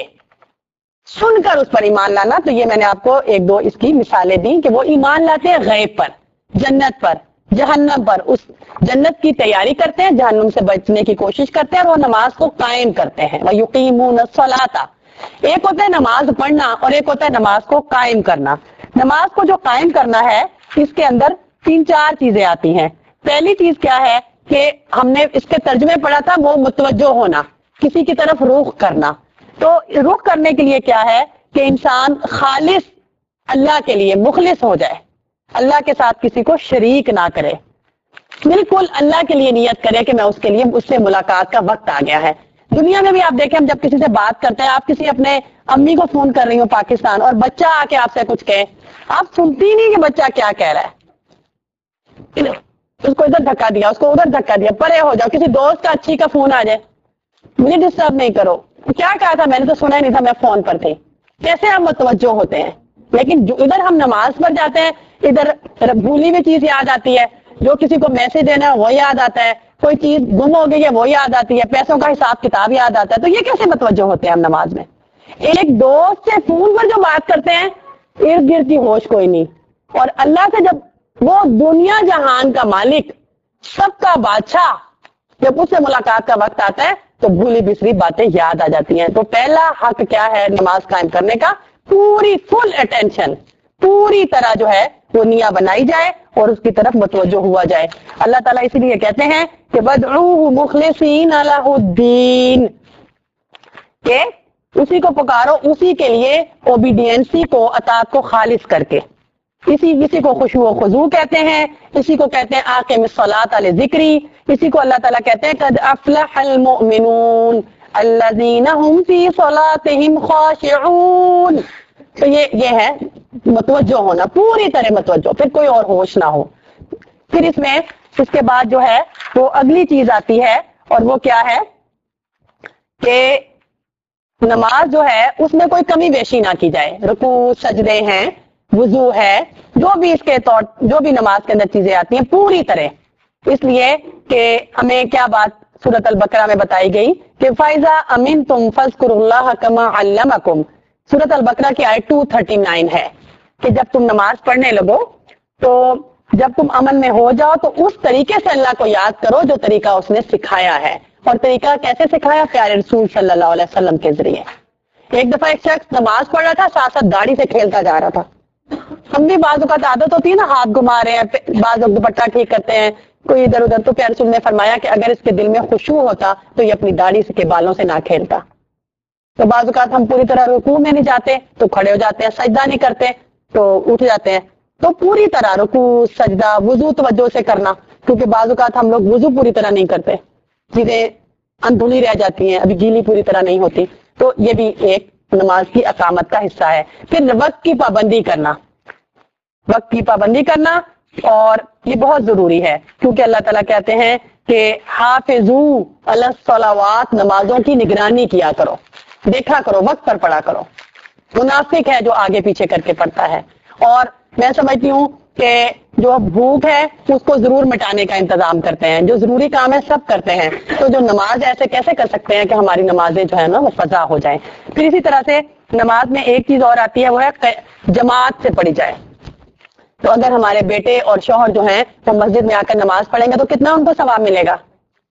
سن کر اس پر ایمان لانا. تو یہ میں نے آپ کو ایک دو اس کی مثالیں دی کہ وہ ایمان لاتے ہیں غیب پر, جنت پر, جہنم پر, اس جنت کی تیاری کرتے ہیں, جہنم سے بچنے کی کوشش کرتے ہیں, اور وہ نماز کو قائم کرتے ہیں. وَيُقِيمُونَ الصَّلَاةَ, ایک ہوتا ہے نماز پڑھنا اور ایک ہوتا ہے نماز کو قائم کرنا. نماز کو جو قائم کرنا ہے اس کے اندر تین چار چیزیں آتی ہیں. پہلی چیز کیا ہے کہ ہم نے اس کے ترجمے پڑھا تھا, وہ متوجہ ہونا, کسی کی طرف رخ کرنا. تو رخ کرنے کے لیے کیا ہے کہ انسان خالص اللہ کے لیے مخلص ہو جائے, اللہ کے ساتھ کسی کو شریک نہ کرے, بالکل اللہ کے لیے نیت کرے کہ میں اس کے لیے, اس سے ملاقات کا وقت آ گیا ہے. دنیا میں بھی آپ دیکھیں, ہم جب کسی سے بات کرتے ہیں, آپ کسی اپنے امی کو فون کر رہی ہو پاکستان, اور بچہ آ کے آپ سے کچھ کہے, آپ سنتی نہیں کہ بچہ کیا کہہ رہا ہے, اس کو ادھر دھکا دیا, اس کو ادھر دھکا دیا, پرے ہو جاؤ. کسی دوست کا اچھی کا فون آ جائے, مجھے ڈسٹرب نہیں کرو, کیا کہا تھا میں نے تو سنا ہی نہیں تھا, میں فون پر تھی. کیسے ہم متوجہ ہوتے ہیں. لیکن جو ادھر ہم نماز پر جاتے ہیں, ادھر بھولی ہوئی چیز یاد آتی ہے, جو کسی کو میسج دینا ہے وہ یاد آتا ہے, کوئی چیز گم ہو گئی ہے وہ یاد آتی ہے, پیسوں کا حساب کتاب یاد آتا ہے. تو یہ کیسے متوجہ ہوتے ہیں ہم نماز میں. ایک دوست سے فون پر جو بات کرتے ہیں, ارد گرد کی ہوش کوئی نہیں, اور اللہ سے جب وہ دنیا جہان کا مالک, سب کا بادشاہ, جب اس سے ملاقات کا وقت آتا ہے تو بھولی بسری باتیں یاد آ جاتی ہیں. تو پہلا حق کیا ہے نماز قائم کرنے کا, پوری فل اٹینشن, پوری طرح جو ہے وہ نیت بنائی جائے اور اس کی طرف متوجہ ہوا جائے. اللہ تعالیٰ اسی لیے کہتے ہیں کہ وَادْعُوهُ مُخْلِصِينَ لَهُ الدِّينَ, کہ اسی کو پکارو, اسی کے لیے اوبیڈینسی کو, اطاعت کو خالص کر کے. اسی اسی کو خشوع و خضوع کہتے ہیں, اسی کو کہتے ہیں آقم الصلاۃ لذکری, اسی کو اللہ تعالیٰ کہتے ہیں قد افلح المؤمنون الذین هم فی صلاتهم خاشعون. تو یہ یہ ہے متوجہ ہونا, پوری طرح متوجہ, پھر کوئی اور ہوش نہ ہو. پھر اس میں اس کے بعد جو ہے وہ اگلی چیز آتی ہے, اور وہ کیا ہے کہ نماز جو ہے اس میں کوئی کمی بیشی نہ کی جائے. رکوع, سجدے ہیں, وضو ہے, جو بھی اس کے طور, جو بھی نماز کے اندر چیزیں آتی ہیں پوری طرح. اس لیے کہ ہمیں کیا بات سورۃ البقرہ میں بتائی گئی کہ فَإِذَا أَمِنْتُمْ فَاذْكُرُوا اللَّهَ كَمَا عَلَّمَكُمْ. سورۃ البقرہ کی آیت دو سو انتیس ہے کہ جب تم نماز پڑھنے لگو تو جب تم امن میں ہو جاؤ تو اس طریقے سے اللہ کو یاد کرو جو طریقہ اس نے سکھایا ہے. اور طریقہ کیسے سکھایا؟ پیارے رسول صلی اللہ علیہ وسلم کے ذریعے. ایک دفعہ ایک شخص نماز پڑھ رہا تھا, ساتھ ساتھ داڑھی سے کھیلتا جا رہا تھا. ہم بھی بعض اوقات عادت ہوتی ہے نا, ہاتھ گھما رہے ہیں, بعض لوگ دوپٹہ ٹھیک کرتے ہیں, کوئی ادھر ادھر. تو پیارے رسول نے فرمایا کہ اگر اس کے دل میں خشوع ہوتا تو یہ اپنی داڑھی کے بالوں سے نہ کھیلتا. تو بعض اوقات ہم پوری طرح رکوع میں نہیں جاتے تو کھڑے ہو جاتے ہیں, سجدہ نہیں کرتے تو اٹھ جاتے ہیں. تو پوری طرح رکوع, سجدہ, وضو توجہ سے کرنا, کیونکہ بعض اوقات ہم لوگ وضو پوری طرح نہیں کرتے, چیزیں اندھلی رہ جاتی ہیں, ابھی گیلی پوری طرح نہیں ہوتی. تو یہ بھی ایک نماز کی اقامت کا حصہ ہے. پھر وقت کی پابندی کرنا, وقت کی پابندی کرنا, اور یہ بہت ضروری ہے کیونکہ اللہ تعالیٰ کہتے ہیں کہ حافظوا علی الصلوات, نمازوں کی نگرانی کیا کرو, دیکھا کرو, وقت پر پڑھا کرو. منافق ہے جو آگے پیچھے کر کے پڑھتا ہے. اور میں سمجھتی ہوں کہ جو بھوک ہے اس کو ضرور مٹانے کا انتظام کرتے ہیں, جو ضروری کام ہے سب کرتے ہیں. تو جو نماز ایسے کیسے کر سکتے ہیں کہ ہماری نمازیں جو ہے نا وہ فضا ہو جائیں. پھر اسی طرح سے نماز میں ایک چیز اور آتی ہے, وہ ہے جماعت سے پڑھی جائے. تو اگر ہمارے بیٹے اور شوہر جو ہیں وہ مسجد میں آ کر نماز پڑھیں گے تو کتنا ان کو ثواب ملے گا؟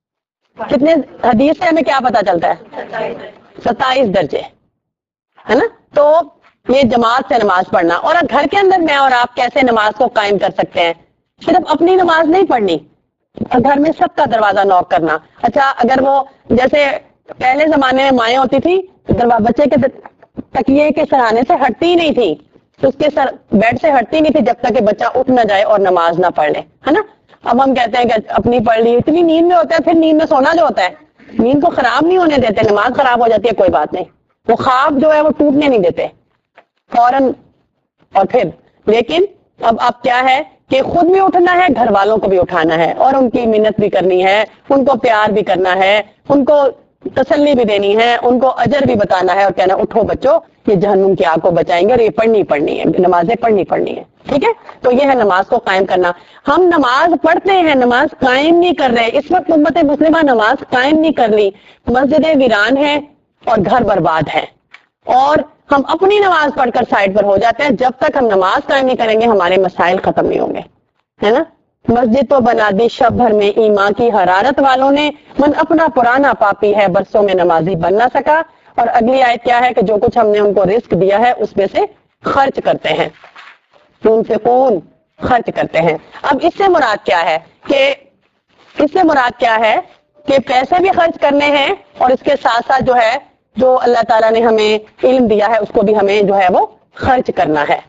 کتنے حدیث سے ہمیں کیا پتا چلتا ہے؟ ستائیس درجے, ہے نا. تو یہ جماعت سے نماز پڑھنا. اور گھر کے اندر میں اور آپ کیسے نماز کو قائم کر سکتے ہیں؟ صرف اپنی نماز نہیں پڑھنی, گھر میں سب کا دروازہ نوک کرنا. اچھا, اگر وہ جیسے پہلے زمانے میں مائیں ہوتی تھی, بچے کے تکیے کے سرانے سے ہٹتی ہی نہیں تھی، اس کے سر بیڈ سے ہٹتی نہیں تھی جب تک کہ بچہ اٹھ نہ جائے اور نماز نہ پڑھ لے، ہے نا. اب ہم کہتے ہیں کہ اپنی پڑھ لی، اتنی نیند میں ہوتا ہے، پھر نیند میں سونا جو ہوتا ہے نیند کو خراب نہیں ہونے دیتے، نماز خراب ہو جاتی ہے کوئی بات نہیں، وہ خواب جو ہے وہ ٹوٹنے نہیں دیتے فوراً. اور پھر لیکن اب اب کیا ہے کہ خود بھی اٹھنا ہے، گھر والوں کو بھی اٹھانا ہے، اور ان کی منت بھی کرنی ہے، ان کو پیار بھی کرنا ہے، ان کو تسلی بھی دینی ہے، ان کو اجر بھی بتانا ہے، اور کہنا اٹھو بچوں یہ جہنم کی آگ کو بچائیں گے اور یہ پڑھنی پڑھنی ہے، نمازیں پڑھنی پڑھنی ہے. ٹھیک ہے، تو یہ ہے نماز کو قائم کرنا. ہم نماز پڑھتے ہیں، نماز قائم نہیں کر رہے. اس وقت امت مسلمہ نماز قائم نہیں کر لی، مسجدیں ویران ہیں اور گھر برباد ہیں، اور ہم اپنی نماز پڑھ کر سائڈ پر ہو جاتے ہیں. جب تک ہم نماز قائم نہیں کریں گے ہمارے مسائل ختم نہیں ہوں گے، ہے نا. مسجد تو بنا دی شب بھر میں ایمان کی حرارت والوں نے، من اپنا پرانا پاپی ہے برسوں میں نمازی بن نہ سکا. اور اگلی آیت کیا ہے کہ جو کچھ ہم نے ان کو رزق دیا ہے اس میں سے خرچ کرتے ہیں، ينفقون خرچ کرتے ہیں. اب اس سے مراد کیا ہے کہ اس سے مراد کیا ہے کہ پیسے بھی خرچ کرنے ہیں، اور اس کے ساتھ ساتھ جو ہے جو اللہ تعالیٰ نے ہمیں علم دیا ہے اس کو بھی ہمیں جو ہے وہ خرچ کرنا ہے.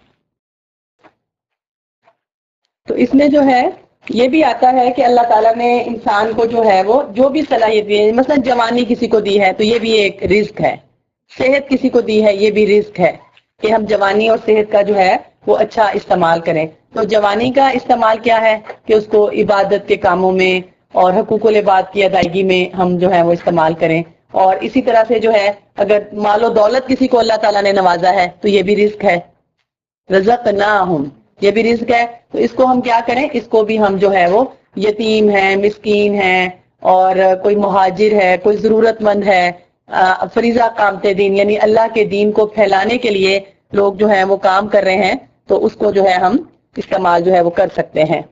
تو اس میں جو ہے یہ بھی آتا ہے کہ اللہ تعالیٰ نے انسان کو جو ہے وہ جو بھی صلاحیت دی ہے، مثلا جوانی کسی کو دی ہے تو یہ بھی ایک رزق ہے، صحت کسی کو دی ہے یہ بھی رزق ہے کہ ہم جوانی اور صحت کا جو ہے وہ اچھا استعمال کریں. تو جوانی کا استعمال کیا ہے کہ اس کو عبادت کے کاموں میں اور حقوق العباد کی ادائیگی میں ہم جو ہے وہ استعمال کریں. اور اسی طرح سے جو ہے اگر مال و دولت کسی کو اللہ تعالیٰ نے نوازا ہے تو یہ بھی رزق ہے، رزقناہم یہ بھی رزق ہے. تو اس کو ہم کیا کریں، اس کو بھی ہم جو ہے وہ یتیم ہے، مسکین ہے، اور کوئی مہاجر ہے، کوئی ضرورت مند ہے، فریضہ قامت دین یعنی اللہ کے دین کو پھیلانے کے لیے لوگ جو ہے وہ کام کر رہے ہیں، تو اس کو جو ہے ہم استعمال جو ہے وہ کر سکتے ہیں.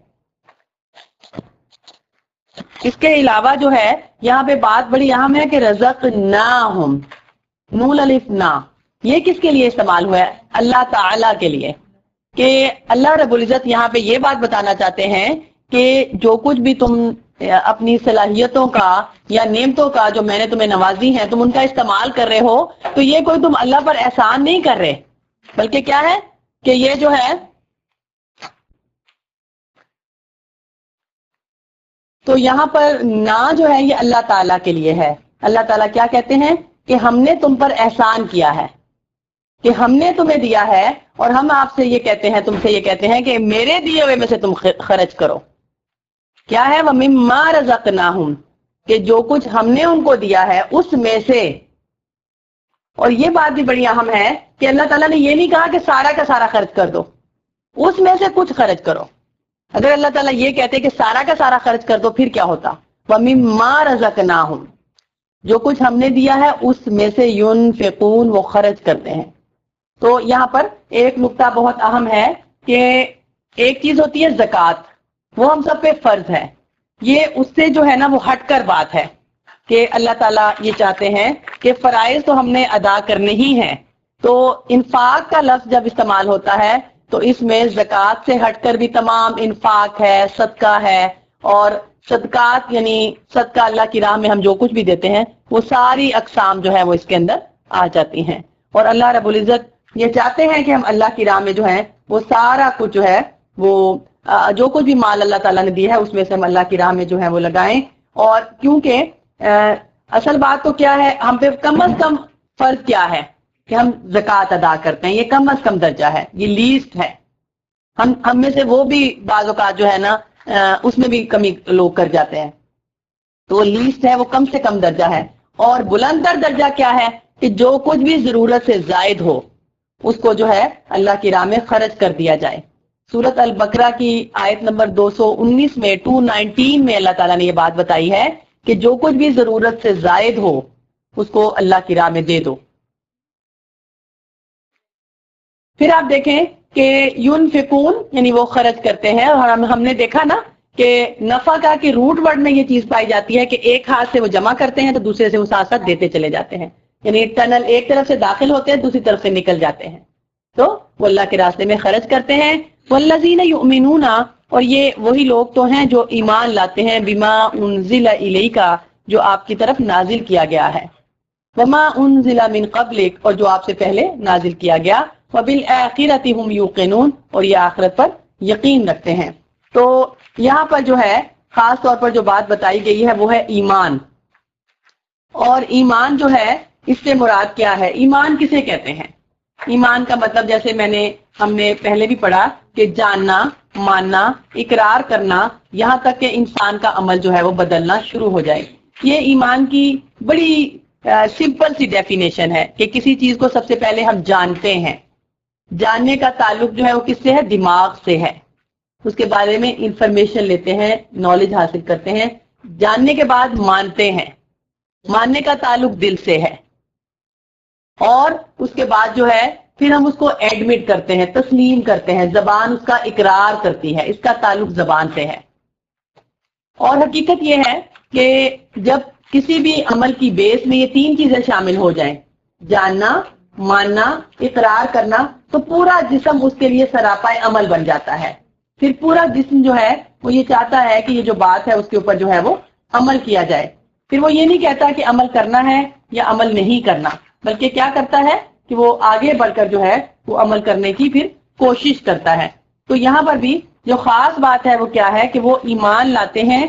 اس کے علاوہ جو ہے یہاں پہ بات بڑی اہم ہے کہ رزقناہم، نون الف نا، یہ کس کے لیے استعمال ہوا ہے؟ اللہ تعالی کے لیے. کہ اللہ رب العزت یہاں پہ یہ بات بتانا چاہتے ہیں کہ جو کچھ بھی تم اپنی صلاحیتوں کا یا نعمتوں کا جو میں نے تمہیں نوازی ہیں تم ان کا استعمال کر رہے ہو، تو یہ کوئی تم اللہ پر احسان نہیں کر رہے، بلکہ کیا ہے کہ یہ جو ہے تو یہاں پر نا جو ہے یہ اللہ تعالیٰ کے لیے ہے. اللہ تعالیٰ کیا کہتے ہیں کہ ہم نے تم پر احسان کیا ہے، کہ ہم نے تمہیں دیا ہے، اور ہم آپ سے یہ کہتے ہیں، تم سے یہ کہتے ہیں کہ میرے دیے ہوئے میں سے تم خرچ کرو. کیا ہے وَمِمَّا رَزَقْنَاهُمْ، کہ جو کچھ ہم نے ان کو دیا ہے اس میں سے. اور یہ بات بھی بڑی اہم ہے کہ اللہ تعالیٰ نے یہ نہیں کہا کہ سارا کا سارا خرچ کر دو، اس میں سے کچھ خرچ کرو. اگر اللہ تعالیٰ یہ کہتے کہ سارا کا سارا خرچ کر دو پھر کیا ہوتا؟ وَمِمَّا رَزَقْنَاهُمْ، جو کچھ ہم نے دیا ہے اس میں سے يُنفِقُونَ، وہ خرچ کرتے ہیں. تو یہاں پر ایک نقطہ بہت اہم ہے کہ ایک چیز ہوتی ہے زکوٰۃ، وہ ہم سب پہ فرض ہے. یہ اس سے جو ہے نا وہ ہٹ کر بات ہے کہ اللہ تعالیٰ یہ چاہتے ہیں کہ فرائض تو ہم نے ادا کرنے ہی ہیں. تو انفاق کا لفظ جب استعمال ہوتا ہے تو اس میں زکوٰۃ سے ہٹ کر بھی تمام انفاق ہے، صدقہ ہے، اور صدقات یعنی صدقہ اللہ کی راہ میں ہم جو کچھ بھی دیتے ہیں وہ ساری اقسام جو ہے وہ اس کے اندر آ جاتی ہیں. اور اللہ رب العزت یہ چاہتے ہیں کہ ہم اللہ کی راہ میں جو ہے وہ سارا کچھ جو ہے وہ جو کچھ بھی مال اللہ تعالیٰ نے دیا ہے اس میں سے ہم اللہ کی راہ میں جو ہے وہ لگائیں. اور کیونکہ اصل بات تو کیا ہے، ہم پہ کم از کم فرض کیا ہے کہ ہم زکوٰۃ ادا کرتے ہیں، یہ کم از کم درجہ ہے، یہ لیسٹ ہے. ہم ہم میں سے وہ بھی بعض اوقات جو ہے نا اس میں بھی کمی لوگ کر جاتے ہیں، تو وہ لیسٹ ہے، وہ کم سے کم درجہ ہے. اور بلند تر درجہ کیا ہے کہ جو کچھ بھی ضرورت سے زائد ہو اس کو جو ہے اللہ کی راہ میں خرچ کر دیا جائے. سورۃ البقرہ کی آیت نمبر دو سو انیس میں دو سو انیس میں اللہ تعالیٰ نے یہ بات بتائی ہے کہ جو کچھ بھی ضرورت سے زائد ہو اس کو اللہ کی راہ میں دے دو. پھر آپ دیکھیں کہ ينفقون یعنی وہ خرچ کرتے ہیں، اور ہم ہم نے دیکھا نا کہ نفع کا کہ روٹ ورڈ میں یہ چیز پائی جاتی ہے کہ ایک ہاتھ سے وہ جمع کرتے ہیں تو دوسرے سے وہ ساتھ ساتھ دیتے چلے جاتے ہیں، یعنی ٹنل ایک طرف سے داخل ہوتے ہیں دوسری طرف سے نکل جاتے ہیں، تو وہ اللہ کے راستے میں خرچ کرتے ہیں. والذین یؤمنون، اور یہ وہی لوگ تو ہیں جو ایمان لاتے ہیں بما انزل الیک، جو آپ کی طرف نازل کیا گیا ہے. वमा उनजिला मिन क़ब्लिक, और जो आपसे पहले नाजिल किया गया, वबिलआखिरति हुम यूक़िनून, और ये आखिरत पर यकीन रखते हैं। तो यहाँ पर जो है खास तौर पर जो बात बताई गई है वो है ईमान। और ईमान जो है इससे मुराद क्या है, ईमान किसे कहते हैं? ईमान का मतलब जैसे मैंने हमने पहले भी पढ़ा कि जानना, मानना, इकरार करना, यहाँ तक कि इंसान का अमल जो है वो बदलना शुरू हो जाए। ये ईमान की बड़ी सिंपल सी डेफिनेशन है कि किसी चीज को सबसे पहले हम जानते हैं। जानने का ताल्लुक जो है वो किससे है? दिमाग से है। उसके बारे में इंफॉर्मेशन लेते हैं, नॉलेज हासिल करते हैं। जानने के बाद मानते हैं, मानने का ताल्लुक दिल से है। और उसके बाद जो है फिर हम उसको एडमिट करते हैं, तस्लीम करते हैं, जबान उसका इकरार करती है, इसका ताल्लुक जबान से है। और हकीकत यह है कि जब किसी भी अमल की बेस में ये तीन चीजें शामिल हो जाएं, जानना, मानना, इकरार करना, तो पूरा जिस्म उसके लिए सरापाए अमल बन जाता है। फिर पूरा जिस्म जो है वो ये चाहता है कि ये जो बात है उसके ऊपर जो है वो अमल किया जाए। फिर वो ये नहीं कहता कि अमल करना है या अमल नहीं करना, बल्कि क्या करता है कि वो आगे बढ़कर जो है वो अमल करने की फिर कोशिश करता है। तो यहाँ पर भी जो खास बात है वो क्या है कि वो ईमान लाते हैं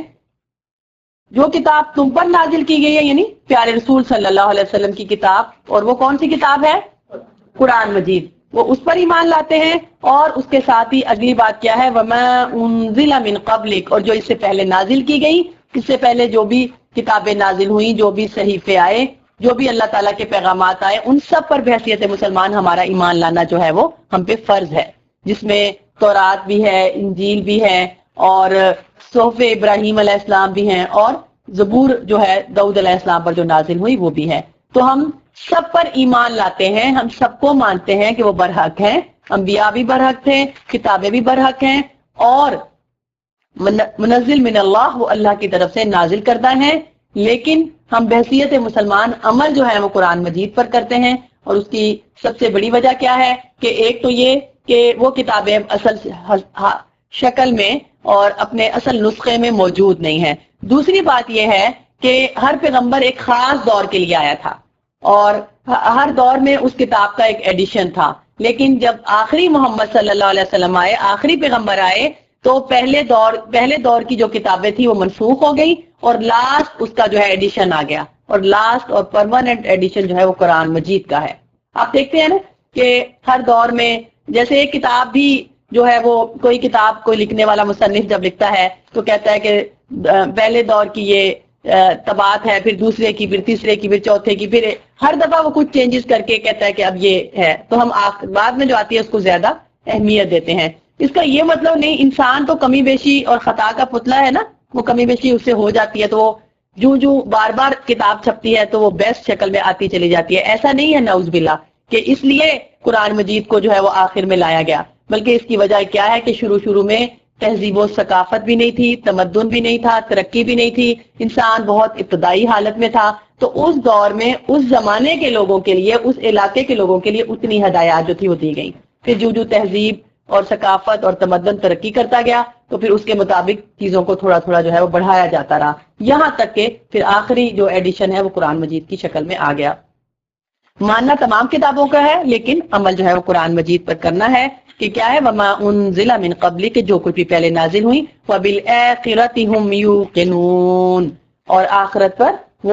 जो किताब तुम पर नाजिल की गई है, यानी प्यारे रसूल सल्लल्लाहु अलैहि वसल्लम की किताब। और वो कौन सी किताब है? कुरान मजीद। वो उस पर ईमान लाते हैं। और उसके साथ ही अगली बात क्या है? वमा उनजिला मिन क़ब्लिक, और जो इससे पहले नाजिल की गई, इससे पहले जो भी किताबें नाजिल हुई, जो भी सहीफे आए, जो भी अल्लाह ताला के पैगामात आए, उन सब पर बहसियत मुसलमान हमारा ईमान लाना जो है वो हम पे फर्ज है, जिसमें तौरात भी है, इंजील भी है, और सोफ़े इब्राहिम अलैहिस्सलाम भी हैं, और ज़बूर जो है दाऊद अलैहिस्सलाम पर जो नाजिल हुई वो भी है। तो हम सब पर ईमान लाते हैं, हम सबको मानते हैं कि वो बरहक हैं। अंबिया भी बरहक थे, किताबें भी बरहक हैं, और मुनज़्ज़िल मिन अल्लाह, वो अल्लाह की तरफ से नाजिल करता है। लेकिन हम बहसियत मुसलमान अमल जो है वो कुरान मजीद पर करते हैं। और उसकी सबसे बड़ी वजह क्या है कि एक तो ये कि वो किताबें असल शक्ल में और अपने असल नुस्खे में मौजूद नहीं है। दूसरी बात यह है कि हर पैगंबर एक खास दौर के लिए आया था, और हर दौर में उस किताब का एक एडिशन था। लेकिन जब आखिरी मोहम्मद सल्लल्लाहु अलैहि वसल्लम आए, आखिरी पैगंबर आए, तो पहले दौर पहले दौर की जो किताबें थी वो मनसूख हो गई, और लास्ट उसका जो है एडिशन आ गया, और लास्ट और परमानेंट एडिशन जो है वो कुरान मजीद का है। आप देखते हैं ना कि हर दौर में जैसे एक किताब भी जो है वो कोई किताब कोई लिखने वाला मुसन्निफ जब लिखता है तो कहता है कि पहले दौर की ये तबात है, फिर दूसरे की, फिर तीसरे की, फिर चौथे की, फिर हर दफा वो कुछ चेंजेस करके कहता है कि अब ये है, तो हम बाद में जो आती है उसको ज्यादा अहमियत देते हैं। इसका ये मतलब नहीं, इंसान तो कमी बेशी और खता का पुतला है ना, वो कमी बेशी उससे हो जाती है, तो वो जो जो बार बार किताब छपती है तो वो बेस्ट शक्ल में आती चली जाती है। ऐसा नहीं है नाउज़ुबिल्लाह कि इसलिए कुरान मजीद को जो है वो आखिर में लाया गया, बल्कि इसकी वजह क्या है कि शुरू शुरू में तहजीब और सकाफत भी नहीं थी, तमद्दुन भी नहीं था, तरक्की भी नहीं थी, इंसान बहुत इब्तदाई हालत में था। तो उस दौर में उस जमाने के लोगों के लिए, उस इलाके के लोगों के लिए उतनी हदायत जो थी वो दी गई। फिर जो जो तहजीब और सकाफत और तमद्दुन तरक्की करता गया तो फिर उसके मुताबिक चीजों को थोड़ा थोड़ा जो है वो बढ़ाया जाता रहा, यहाँ तक के फिर आखिरी जो एडिशन है वो कुरान मजीद की शक्ल में आ गया। मानना तमाम किताबों का है, लेकिन अमल जो है वो कुरान मजीद पर करना है कि क्या है? वमा उनजिला मिन क़ब्ली, के जो कुछ भी पहले नाजिल हुई, वबिल आखिरति हुम यूक़िनून, और आखिरत पर वो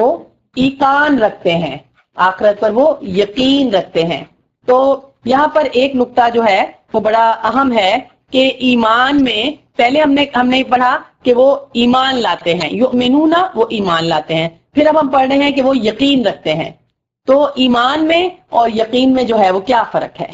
ईकान रखते हैं, आखिरत पर वो यकीन रखते हैं। तो यहाँ पर एक नुक्ता जो है वो बड़ा अहम है कि ईमान में पहले हमने हमने पढ़ा कि वो ईमान लाते हैं, युमिनूना, वो ईमान लाते हैं। फिर अब हम पढ़ रहे हैं कि वो यकीन रखते हैं। तो ईमान में और यकीन में जो है वो क्या फर्क है?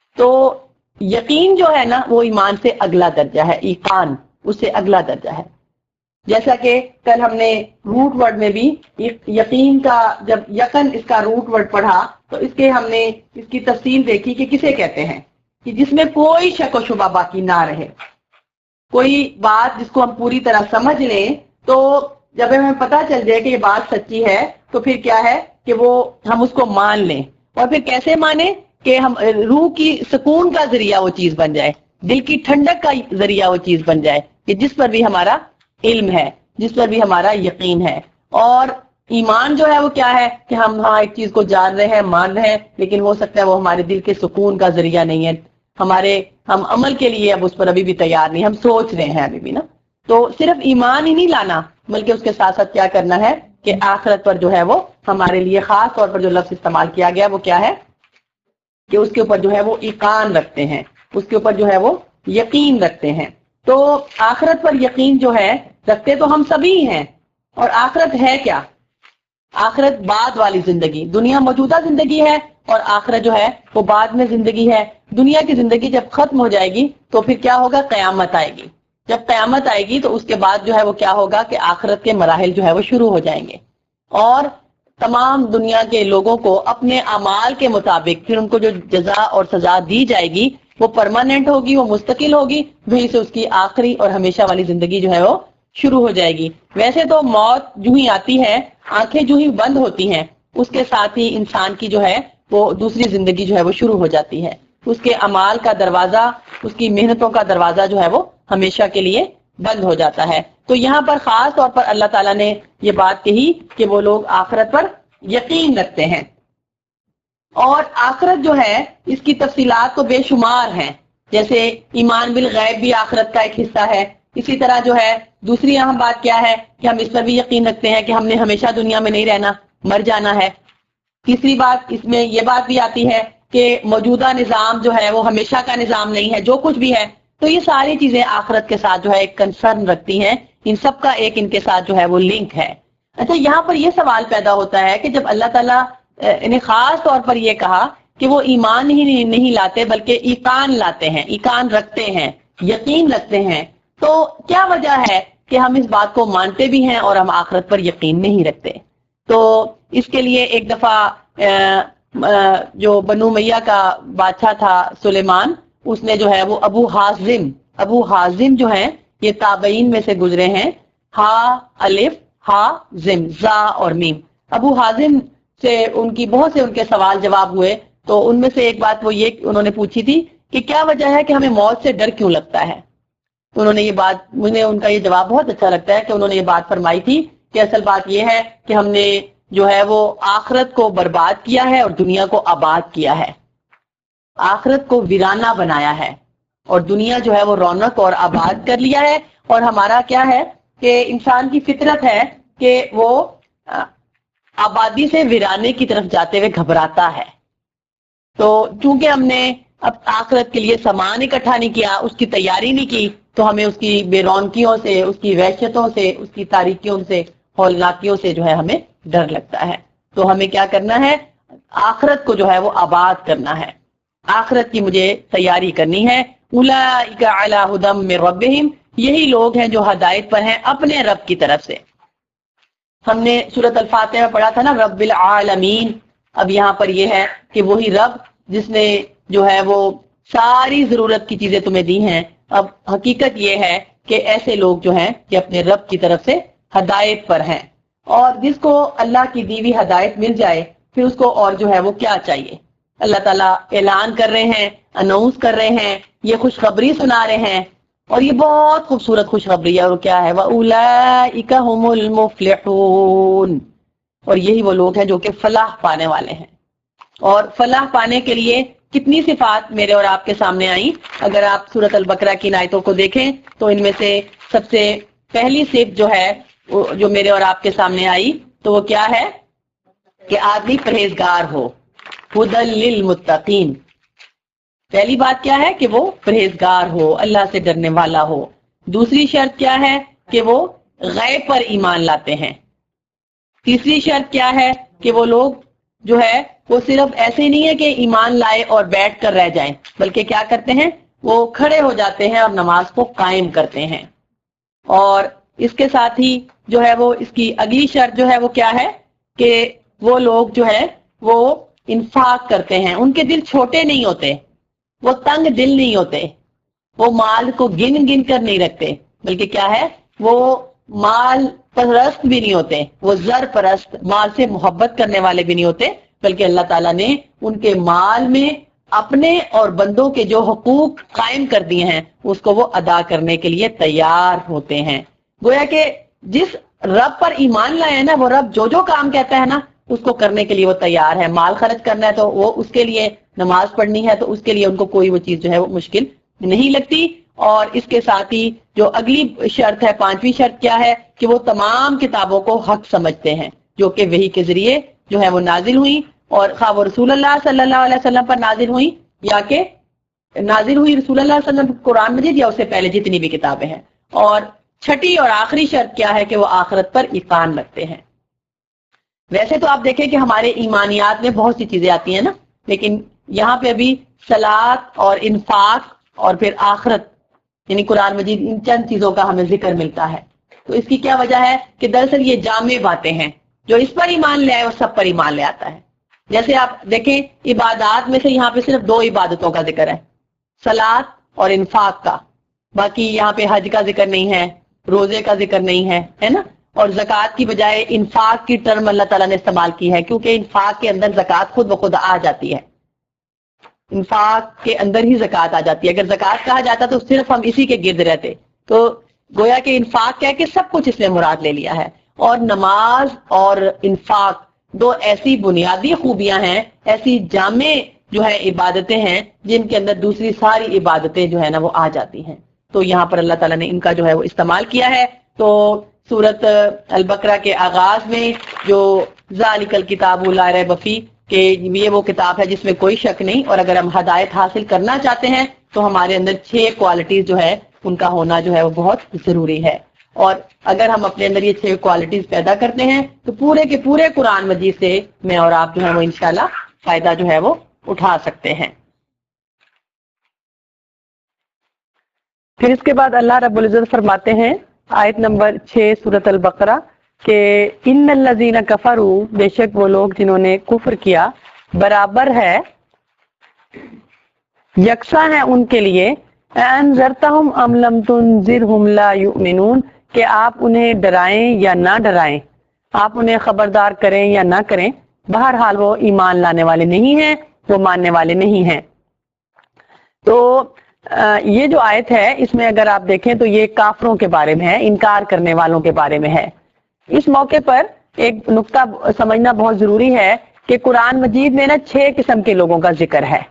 तो यकीन जो है ना वो ईमान से अगला दर्जा है, ईकान उससे अगला दर्जा है। जैसा कि कल हमने रूट वर्ड में भी यकीन का, जब यकन इसका रूट वर्ड पढ़ा तो इसके हमने इसकी तफसील देखी कि किसे कहते हैं, कि जिसमें कोई शक व शुबा बाकी ना रहे, कोई बात जिसको हम पूरी तरह समझ लें, तो जब हमें पता चल जाए कि ये बात सच्ची है तो फिर क्या है कि वो हम उसको मान लें। और फिर कैसे माने कि हम रूह की सुकून का जरिया वो चीज बन जाए, दिल की ठंडक का जरिया वो चीज बन जाए, कि जिस पर भी हमारा इल्म है, जिस पर भी हमारा यकीन है। और ایمان جو ہے وہ کیا ہے کہ ہم ہاں ایک چیز کو جان رہے ہیں، مان رہے ہیں، لیکن ہو سکتا ہے وہ ہمارے دل کے سکون کا ذریعہ نہیں ہے، ہمارے ہم عمل کے لیے اب اس پر ابھی بھی تیار نہیں، ہم سوچ رہے ہیں ابھی بھی نا. تو صرف ایمان ہی نہیں لانا، بلکہ اس کے ساتھ ساتھ کیا کرنا ہے کہ آخرت پر جو ہے وہ ہمارے لیے خاص طور پر جو لفظ استعمال کیا گیا وہ کیا ہے کہ اس کے اوپر جو ہے وہ ایقان رکھتے ہیں، اس کے اوپر جو ہے وہ یقین رکھتے ہیں. تو آخرت پر یقین جو ہے رکھتے تو ہم سبھی ہیں. اور آخرت ہے کیا؟ آخرت بعد والی زندگی. دنیا موجودہ زندگی ہے اور آخرت جو ہے وہ بعد میں زندگی ہے. دنیا کی زندگی جب ختم ہو جائے گی تو پھر کیا ہوگا؟ قیامت آئے گی. جب قیامت آئے گی تو اس کے بعد جو ہے وہ کیا ہوگا کہ آخرت کے مراحل جو ہے وہ شروع ہو جائیں گے، اور تمام دنیا کے لوگوں کو اپنے اعمال کے مطابق پھر ان کو جو جزا اور سزا دی جائے گی وہ پرماننٹ ہوگی، وہ مستقل ہوگی، وہیں سے اس کی آخری اور ہمیشہ والی زندگی جو ہے وہ شروع ہو جائے گی. ویسے تو موت جو ہی آتی ہے، آنکھیں جو ہی بند ہوتی ہیں، اس کے ساتھ ہی انسان کی جو ہے وہ دوسری زندگی جو ہے وہ شروع ہو جاتی ہے. اس کے اعمال کا دروازہ، اس کی محنتوں کا دروازہ جو ہے وہ ہمیشہ کے لیے بند ہو جاتا ہے. تو یہاں پر خاص طور پر اللہ تعالیٰ نے یہ بات کہی کہ وہ لوگ آخرت پر یقین رکھتے ہیں. اور آخرت جو ہے اس کی تفصیلات تو بے شمار ہیں، جیسے ایمان بالغیب بھی آخرت کا ایک حصہ ہے. اسی طرح جو ہے دوسری اہم بات کیا ہے کہ ہم اس پر بھی یقین رکھتے ہیں کہ ہم نے ہمیشہ دنیا میں نہیں رہنا، مر جانا ہے. تیسری بات اس میں یہ بات بھی آتی ہے کہ موجودہ نظام جو ہے وہ ہمیشہ کا نظام نہیں ہے، جو کچھ بھی ہے. تو یہ ساری چیزیں آخرت کے ساتھ جو ہے ایک کنسرن رکھتی ہیں، ان سب کا ایک ان کے ساتھ جو ہے وہ لنک ہے. اچھا، یہاں پر یہ سوال پیدا ہوتا ہے کہ جب اللہ تعالیٰ نے خاص طور پر یہ کہا کہ وہ ایمان ہی نہیں لاتے بلکہ ایقان لاتے ہیں، ایقان رکھتے ہیں، یقین رکھتے ہیں، تو کیا وجہ ہے کہ ہم اس بات کو مانتے بھی ہیں اور ہم آخرت پر یقین نہیں رکھتے؟ تو اس کے لیے ایک دفعہ جو بنو میہ کا بادشاہ تھا سلیمان، اس نے جو ہے وہ ابو حازم ابو حازم جو ہیں یہ تابعین میں سے گزرے ہیں. ہا الف ہا زم، زا اور میم. ابو حازم سے ان کی بہت سے ان کے سوال جواب ہوئے، تو ان میں سے ایک بات وہ یہ انہوں نے پوچھی تھی کہ کیا وجہ ہے کہ ہمیں موت سے ڈر کیوں لگتا ہے. تو انہوں نے یہ بات، مجھے ان کا یہ جواب بہت اچھا لگتا ہے کہ انہوں نے یہ بات فرمائی تھی کہ اصل بات یہ ہے کہ ہم نے جو ہے وہ آخرت کو برباد کیا ہے اور دنیا کو آباد کیا ہے. آخرت کو ویرانہ بنایا ہے اور دنیا جو ہے وہ رونق اور آباد کر لیا ہے. اور ہمارا کیا ہے کہ انسان کی فطرت ہے کہ وہ آبادی سے ویرانے کی طرف جاتے ہوئے گھبراتا ہے. تو چونکہ ہم نے اب آخرت کے لیے سامان اکٹھا نہیں کیا، اس کی تیاری نہیں کی، تو ہمیں اس کی بے رونقیوں سے، اس کی وحشتوں سے، اس کی تاریکیوں سے، ہولناکیوں سے جو ہے ہمیں ڈر لگتا ہے. تو ہمیں کیا کرنا ہے؟ آخرت کو جو ہے وہ آباد کرنا ہے، آخرت کی مجھے تیاری کرنی ہے. اولئک علی ھدی من ربہم، یہی لوگ ہیں جو ہدایت پر ہیں اپنے رب کی طرف سے. ہم نے سورۃ الفاتحہ میں پڑھا تھا نا رب العالمین. اب یہاں پر یہ ہے کہ وہی رب جس نے جو ہے وہ ساری ضرورت کی چیزیں تمہیں دی ہیں. اب حقیقت یہ ہے کہ ایسے لوگ جو ہیں کہ اپنے رب کی طرف سے ہدایت پر ہیں، اور جس کو اللہ کی دی ہوئی ہدایت مل جائے پھر اس کو اور جو ہے وہ کیا چاہیے. اللہ تعالیٰ اعلان کر رہے ہیں، اناؤنس کر رہے ہیں، یہ خوشخبری سنا رہے ہیں، اور یہ بہت خوبصورت خوشخبری ہے. اور کیا ہے؟ وَأُولَئِكَ هُمُ الْمُفْلِحُونَ، اور یہی وہ لوگ ہیں جو کہ فلاح پانے والے ہیں. اور فلاح پانے کے لیے کتنی صفات میرے اور آپ کے سامنے آئیں. اگر آپ سورۃ البقرہ کی آیتوں کو دیکھیں تو ان میں سے سب سے پہلی صفت جو ہے جو میرے اور آپ کے سامنے آئی تو وہ کیا ہے کہ آدمی پرہیزگار ہو. ھدی للمتقین، پہلی بات کیا ہے کہ وہ پرہیزگار ہو، اللہ سے ڈرنے والا ہو. دوسری شرط کیا ہے کہ وہ غیب پر ایمان لاتے ہیں. تیسری شرط کیا ہے کہ وہ لوگ جو ہے وہ صرف ایسے نہیں ہے کہ ایمان لائے اور بیٹھ کر رہ جائیں، بلکہ کیا کرتے ہیں؟ وہ کھڑے ہو جاتے ہیں اور نماز کو قائم کرتے ہیں. اور اس کے ساتھ ہی جو ہے وہ اس کی اگلی شرط جو ہے وہ کیا ہے کہ وہ لوگ جو ہے وہ انفاق کرتے ہیں. ان کے دل چھوٹے نہیں ہوتے، وہ تنگ دل نہیں ہوتے، وہ مال کو گن گن کر نہیں رکھتے، بلکہ کیا ہے وہ مال پرست بھی نہیں ہوتے، وہ زر پرست، مال سے محبت کرنے والے بھی نہیں ہوتے، بلکہ اللہ تعالیٰ نے ان کے مال میں اپنے اور بندوں کے جو حقوق قائم کر دیے ہیں اس کو وہ ادا کرنے کے لیے تیار ہوتے ہیں. گویا کہ جس रब पर ईमान लाए हैं ना, वो रब जो जो काम कहता है ना उसको करने के लिए वो तैयार है। माल खर्च करना है तो वो उसके लिए, नमाज पढ़नी है तो उसके लिए उनको कोई वो चीज जो है वो मुश्किल नहीं लगती। और इसके साथ ही जो अगली शर्त है, पांचवी शर्त क्या है कि वो तमाम किताबों को हक समझते हैं जो कि वही के जरिए जो है वो नाजिल हुई, और खा वो रसूलुल्लाह सल्लल्लाहु अलैहि वसल्लम पर नाजिल हुई या के नाजिल हुई रसूलुल्लाह सल्लल्लाहु अलैहि वसल्लम कुरान मजीद या उससे पहले जितनी भी किताबें हैं। और छठी और आखिरी शर्त क्या है कि वो आखिरत पर ईमान रखते हैं। वैसे तो आप देखें कि हमारे ईमानियात में बहुत सी चीजें आती हैं ना, लेकिन यहाँ पे अभी सलात और इन्फाक और फिर आखिरत यानी कुरान मजीद, इन चंद चीजों का हमें जिक्र मिलता है। तो इसकी क्या वजह है कि दरअसल ये जामे बातें हैं, जो इस पर ईमान ले आए वो सब पर ईमान ले आता है। जैसे आप देखें इबादत में से यहाँ पे सिर्फ दो इबादतों का जिक्र है, सलात और इन्फाक का। बाकी यहाँ पे हज का जिक्र नहीं है, रोजे का जिक्र नहीं है, है ना। और ज़कात की बजाय इन्फाक की टर्म अल्लाह ताला ने इस्तेमाल की है, क्योंकि इन्फाक के अंदर ज़कात खुद ब खुद आ जाती है। इन्फाक के अंदर ही ज़कात आ जाती है। अगर ज़कात कहा जाता तो सिर्फ हम इसी के गिर्द रहते, तो गोया कि इन्फाक कह के सब कुछ इसमें मुराद ले लिया है। और नमाज और इन्फाक दो ऐसी बुनियादी खूबियां हैं, ऐसी जामे जो है इबादतें हैं जिनके अंदर दूसरी सारी इबादतें जो है ना वो आ जाती हैं। तो यहाँ पर अल्लाह ताला ने इनका जो है वो इस्तेमाल किया है। तो सूरत अल बकरा के आगाज में जो ज़ालिकल किताबु ला रैब फी के ये वो किताब है जिसमें कोई शक नहीं, और अगर हम हदायत हासिल करना चाहते हैं तो हमारे अंदर छह क्वालिटीज जो है उनका होना जो है वो बहुत जरूरी है। और अगर हम अपने अंदर ये छह क्वालिटीज पैदा करते हैं तो पूरे के पूरे कुरान मजीद से मैं और आप जो है वो इंशाल्लाह फायदा जो है वो उठा सकते हैं। फिर इसके बाद अल्लाह रब्बुल इज्जत फरमाते हैं आयत नंबर छह सूरत अल बकरा के इन्नल लज़ीना कफरू, बेशक वो लोग जिन्होंने कुफ्र किया, बराबर है, यकसा है उनके लिए, अनज़रतहुम अम लम तुनज़िरहुम ला युमिनून, कि आप उन्हें डराएं या ना डराएं, आप उन्हें खबरदार करें या ना करें, बहरहाल वो ईमान लाने वाले नहीं हैं, वो मानने वाले नहीं हैं। तो ये जो आयत है इसमें अगर आप देखें तो ये काफरों के बारे में है, इनकार करने वालों के बारे में है। इस मौके पर एक नुक्ता समझना बहुत जरूरी है कि कुरान मजीद में ना छह किस्म के लोगों का जिक्र है।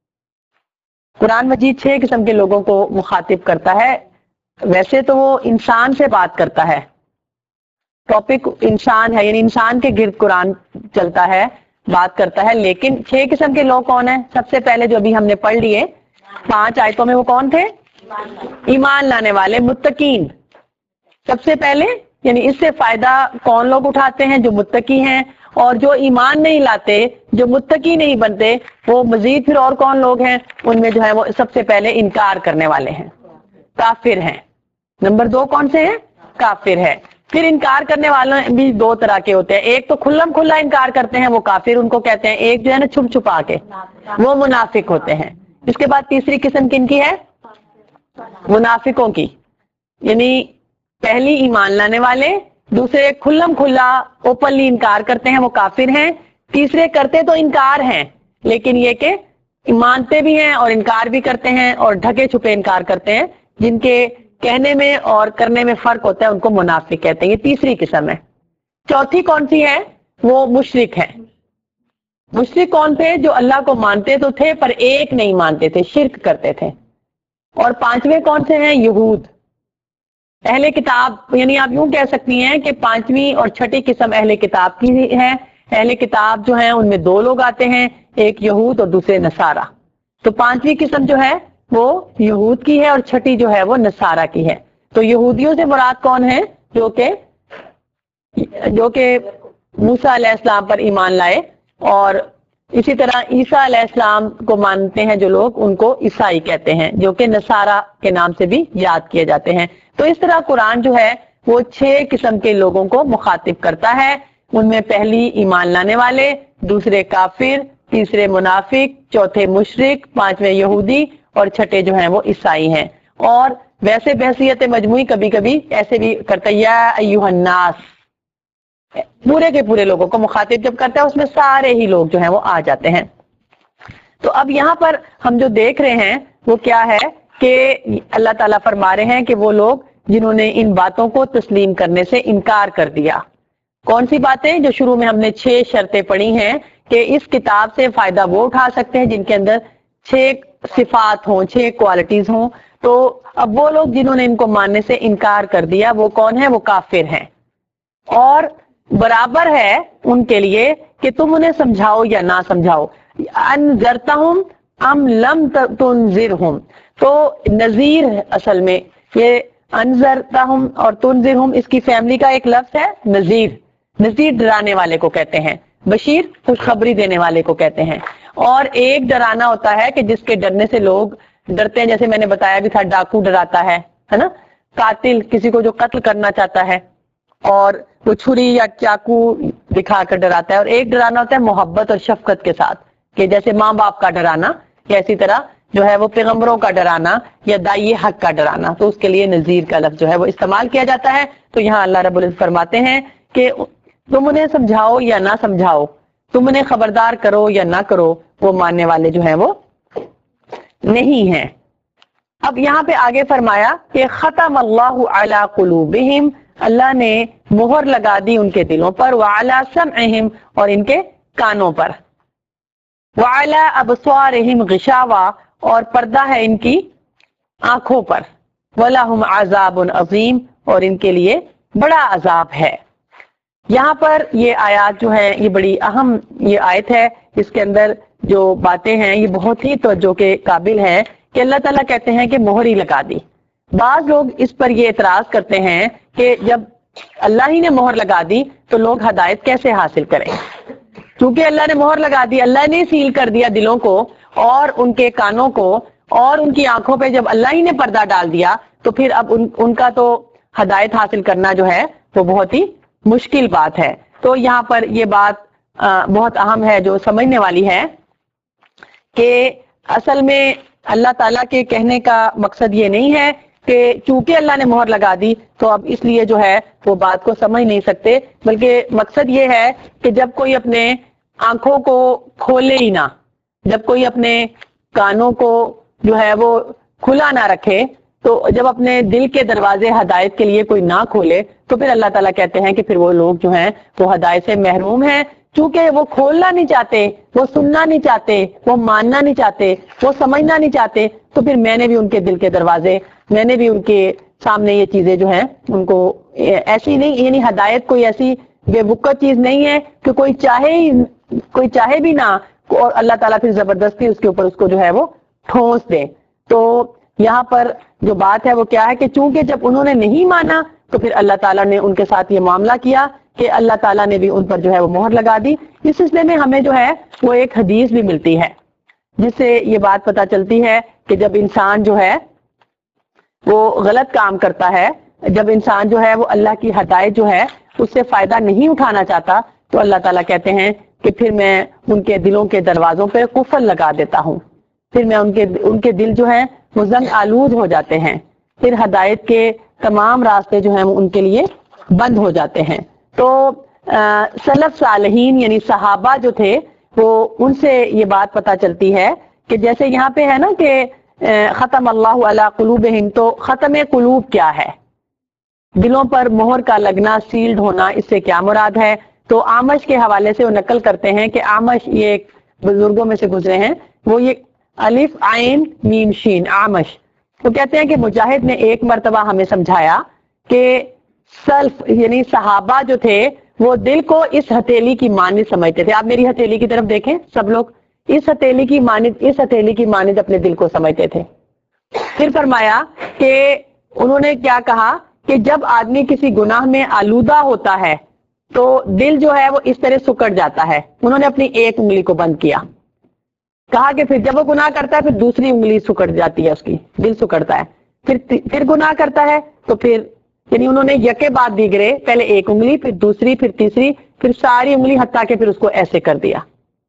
कुरान मजीद छह किस्म के लोगों को मुखातिब करता है। वैसे तो वो इंसान से बात करता है, टॉपिक इंसान है, यानी इंसान के गिर्द कुरान चलता है, बात करता है, लेकिन छह किस्म के लोग कौन है? सबसे पहले जो अभी हमने पढ़ लिए पांच आयतों में, वो कौन थे? ईमान लाने वाले, मुत्तकीन। सबसे पहले यानी इससे फायदा कौन लोग उठाते हैं? जो मुत्तकी हैं। और जो ईमान नहीं लाते, जो मुत्तकी नहीं बनते, वो मजीद फिर और कौन लोग हैं? उनमें जो है वो सबसे पहले इनकार करने वाले हैं, काफिर हैं। नंबर दो कौन से हैं? काफिर है। फिर इनकार करने वाले भी दो तरह के होते हैं, एक तो खुल्लम खुल्ला इनकार करते हैं, वो काफिर उनको कहते हैं। एक जो है ना छुप छुपा के, वो मुनाफिक होते हैं। इसके बाद तीसरी किस्म किनकी है? मुनाफिकों की। यानी पहली ईमान लाने वाले, दूसरे खुल्लम खुल्ला ओपनली इनकार करते हैं, वो काफिर हैं। तीसरे करते तो इनकार हैं, लेकिन ये के मानते भी हैं और इनकार भी करते हैं और ढके छुपे इनकार करते हैं। जिनके कहने में और करने में फर्क होता है उनको मुनाफिक कहते हैं। ये तीसरी किस्म है। चौथी कौन सी है? वो मुशरिक है। मुशरिक कौन थे? जो अल्लाह को मानते तो थे पर एक नहीं मानते थे, शिर्क करते थे। और पांचवें कौन से हैं? यहूद, अहले किताब। यानी आप यूं कह सकती हैं कि पांचवी और छठी किस्म अहले किताब की है। अहले किताब जो है उनमें दो लोग आते हैं, एक यहूद और दूसरे नसारा। तो पांचवी किस्म जो है वो यहूद की है और छठी जो है वो नसारा की है। तो यहूदियों से मुराद कौन है? जो के जो के मूसा अलैहिस्सलाम पर ईमान लाए, और इसी तरह ईसा अलैहिस्सलाम को मानते हैं जो लोग, उनको ईसाई कहते हैं, जो कि नसारा के नाम से भी याद किए जाते हैं। तो इस तरह कुरान जो है वो छह किस्म के लोगों को मुखातिब करता है। उनमें पहली ईमान लाने वाले, दूसरे काफिर, तीसरे मुनाफिक, चौथे मुशरिक, पांचवें यहूदी और छठे जो हैं वो ईसाई हैं। और वैसे बहसियत मजमूई कभी कभी ऐसे भी करता है, या अय्युहन्नास, पूरे के पूरे लोगों को मुखातिब जब करता है उसमें सारे ही लोग जो हैं वो आ जाते हैं। तो अब यहाँ पर हम जो देख रहे हैं वो क्या है कि अल्लाह ताला फरमा रहे हैं कि वो लोग जिन्होंने इन बातों को तस्लीम करने से इनकार कर दिया। कौन सी बातें? जो शुरू में हमने छह शर्तें पढ़ी हैं कि इस किताब से फायदा वो उठा सकते हैं जिनके अंदर छह सिफात हों, छह क्वालिटीज हों। तो अब वो लोग जिन्होंने इनको मानने से इनकार कर दिया वो कौन है? वो काफिर हैं। और बराबर है उनके लिए कि तुम उन्हें समझाओ या ना समझाओ। अनज़रतहुम अम लम तुनज़िरहुम, तो नजीर असल में ये अनज़रतहुम और तुनज़िरहुम इसकी फैमिली का एक लफ्ज है नजीर। नजीर डराने वाले को कहते हैं, बशीर खुशखबरी देने वाले को कहते हैं। और एक डराना होता है कि जिसके डरने से लोग डरते हैं, जैसे मैंने बताया भी था, डाकू डराता है है ना, कातिल किसी को जो कत्ल करना चाहता है और वो छुरी या चाकू दिखाकर डराता है। और एक डराना होता है मोहब्बत और शफकत के साथ, कि जैसे माँ बाप का डराना, या इसी तरह जो है वो पैगंबरों का डराना या दाई हक का डराना। तो उसके लिए नजीर का लफ्ज जो है वो इस्तेमाल किया जाता है। तो यहाँ अल्लाह रब्बुल इज्जत फरमाते हैं कि तुम उन्हें समझाओ या ना समझाओ, तुम उन्हें खबरदार करो या ना करो, वो मानने वाले जो है वो नहीं है। अब यहाँ पे आगे फरमाया कि खतम अल्लाहु अला कुलूबिहिम, अल्लाह ने मोहर लगा दी उनके दिलों पर, व अला समअहिम, और इनके कानों पर, व अला अबसारिहिम गिशावा, और पर्दा है इनकी आंखों पर, वलहुम अज़ाबुन अज़ीम, और इनके लिए बड़ा अजाब है। यहाँ पर ये आयत जो है ये बड़ी अहम ये आयत है। इसके अंदर जो बातें हैं ये बहुत ही तवज्जो के काबिल है कि अल्लाह ताला कहते हैं कि मोहर ही लगा दी। बाज लोग इस पर ये एतराज करते हैं कि जब अल्लाह ही ने मोहर लगा दी तो लोग हदायत कैसे हासिल करें? क्योंकि अल्लाह ने मोहर लगा दी, अल्लाह ने सील कर दिया दिलों को और उनके कानों को और उनकी आंखों पे, जब अल्लाह ही ने पर्दा डाल दिया तो फिर अब उन, उनका तो हदायत हासिल करना जो है वो बहुत ही मुश्किल बात है। तो यहाँ पर ये बात आ, बहुत अहम है जो समझने वाली है कि असल में अल्लाह ताला के कहने का मकसद ये नहीं है कि चूंकि अल्लाह ने मोहर लगा दी तो अब इसलिए जो है वो बात को समझ नहीं सकते, बल्कि मकसद ये है कि जब कोई अपने आंखों को खोले ही ना, जब कोई अपने कानों को जो है वो खुला ना रखे, तो जब अपने दिल के दरवाजे हदायत के लिए कोई ना खोले तो फिर अल्लाह ताला कहते हैं कि फिर वो लोग जो हैं वो हदायत से महरूम हैं। चूंकि वो खोलना नहीं चाहते, वो सुनना नहीं चाहते, वो मानना नहीं चाहते, वो समझना नहीं चाहते, तो फिर मैंने भी उनके दिल के दरवाजे, मैंने भी उनके सामने ये चीजें जो हैं उनको ऐसी नहीं, यानी हदायत कोई ऐसी बेवकूफ चीज नहीं है कि कोई चाहे ही कोई चाहे भी ना और अल्लाह ताला फिर जबरदस्ती उसके ऊपर उसको जो है वो ठोस दे। तो यहाँ पर जो बात है वो क्या है कि चूंकि जब उन्होंने नहीं माना तो फिर अल्लाह ताला ने उनके साथ ये मामला किया कि अल्लाह ताला ने भी उन पर जो है वो मोहर लगा दी। इस सिलसिले में हमें जो है वो एक हदीस भी मिलती है जिससे ये बात पता चलती है कि जब इंसान जो है वो गलत काम करता है, जब इंसान जो है वो अल्लाह की हदायत जो है उससे फायदा नहीं उठाना चाहता, तो अल्लाह ताला कहते हैं कि फिर मैं उनके दिलों के दरवाजों पर कुफल लगा देता हूँ, फिर मैं उनके उनके दिल जो है वो जंग आलूद हो जाते हैं, फिर हदायत के तमाम रास्ते जो हैं वो उनके लिए बंद हो जाते हैं। तो आ, सलफ सालहीन यानी सहाबा जो थे वो उनसे ये बात पता चलती है कि जैसे यहाँ पे है ना कि खत्म अल्लाहु अला कुलूबिहिम, तो खत्म कुलूब क्या है? दिलों पर मोहर का लगना, सील्ड होना, इससे क्या मुराद है? तो आमश के हवाले से वो नकल करते हैं कि आमश ये एक बुजुर्गों में से गुजरे हैं, वो ये अलिफ आइन मीम शीन आमश, वो कहते हैं कि मुजाहिद ने एक मर्तबा हमें समझाया कि सल्फ यानी सहाबा जो थे वो दिल को इस हथेली की मानिद समझते थे। आप मेरी हथेली की तरफ देखें, सब लोग इस हथेली की मानिद इस हथेली की मानिद अपने दिल को समझते थे। फिर फरमाया कि उन्होंने क्या कहा कि जब आदमी किसी गुनाह में आलूदा होता है तो दिल जो है वो इस तरह सुकड़ जाता है। उन्होंने अपनी एक उंगली को बंद किया, कहा कि फिर जब वो गुनाह करता है फिर दूसरी उंगली सुकड़ जाती है, उसकी दिल सुकड़ता है, फिर फिर गुनाह करता है तो फिर यानी उन्होंने यके बाद दिगरे, पहले एक उंगली फिर दूसरी फिर तीसरी फिर सारी उंगली हत्ता के फिर उसको ऐसे कर दिया।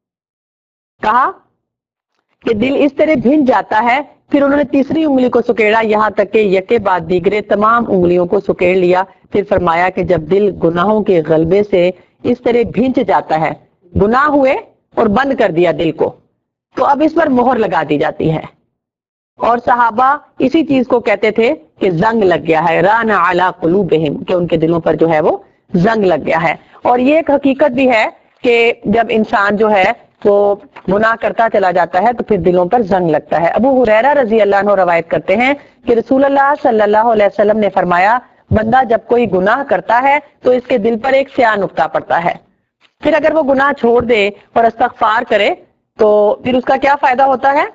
कहा कि दिल इस तरह भिंज जाता है, फिर उन्होंने तीसरी उंगली को सुकेड़ा, यहां तक कि यके बाद दिगरे तमाम उंगलियों को सुकेड़ लिया। फिर फरमाया कि जब दिल गुनाहों के गलबे से इस तरह भिंज जाता है, गुनाह हुए और बंद कर दिया दिल को, तो अब इस पर मोहर लगा दी जाती है। और सहाबा इसी चीज को कहते थे کہ زنگ لگ گیا ہے، ران علی قلوبہم، کہ ان کے دلوں پر جو ہے وہ زنگ لگ گیا ہے. اور یہ ایک حقیقت بھی ہے کہ جب انسان جو ہے وہ گناہ کرتا چلا جاتا ہے تو پھر دلوں پر زنگ لگتا ہے. ابو ہریرہ رضی اللہ عنہ روایت کرتے ہیں کہ رسول اللہ صلی اللہ علیہ وسلم نے فرمایا بندہ جب کوئی گناہ کرتا ہے تو اس کے دل پر ایک سیاہ نقطہ پڑتا ہے، پھر اگر وہ گناہ چھوڑ دے اور استغفار کرے تو پھر اس کا کیا فائدہ ہوتا ہے؟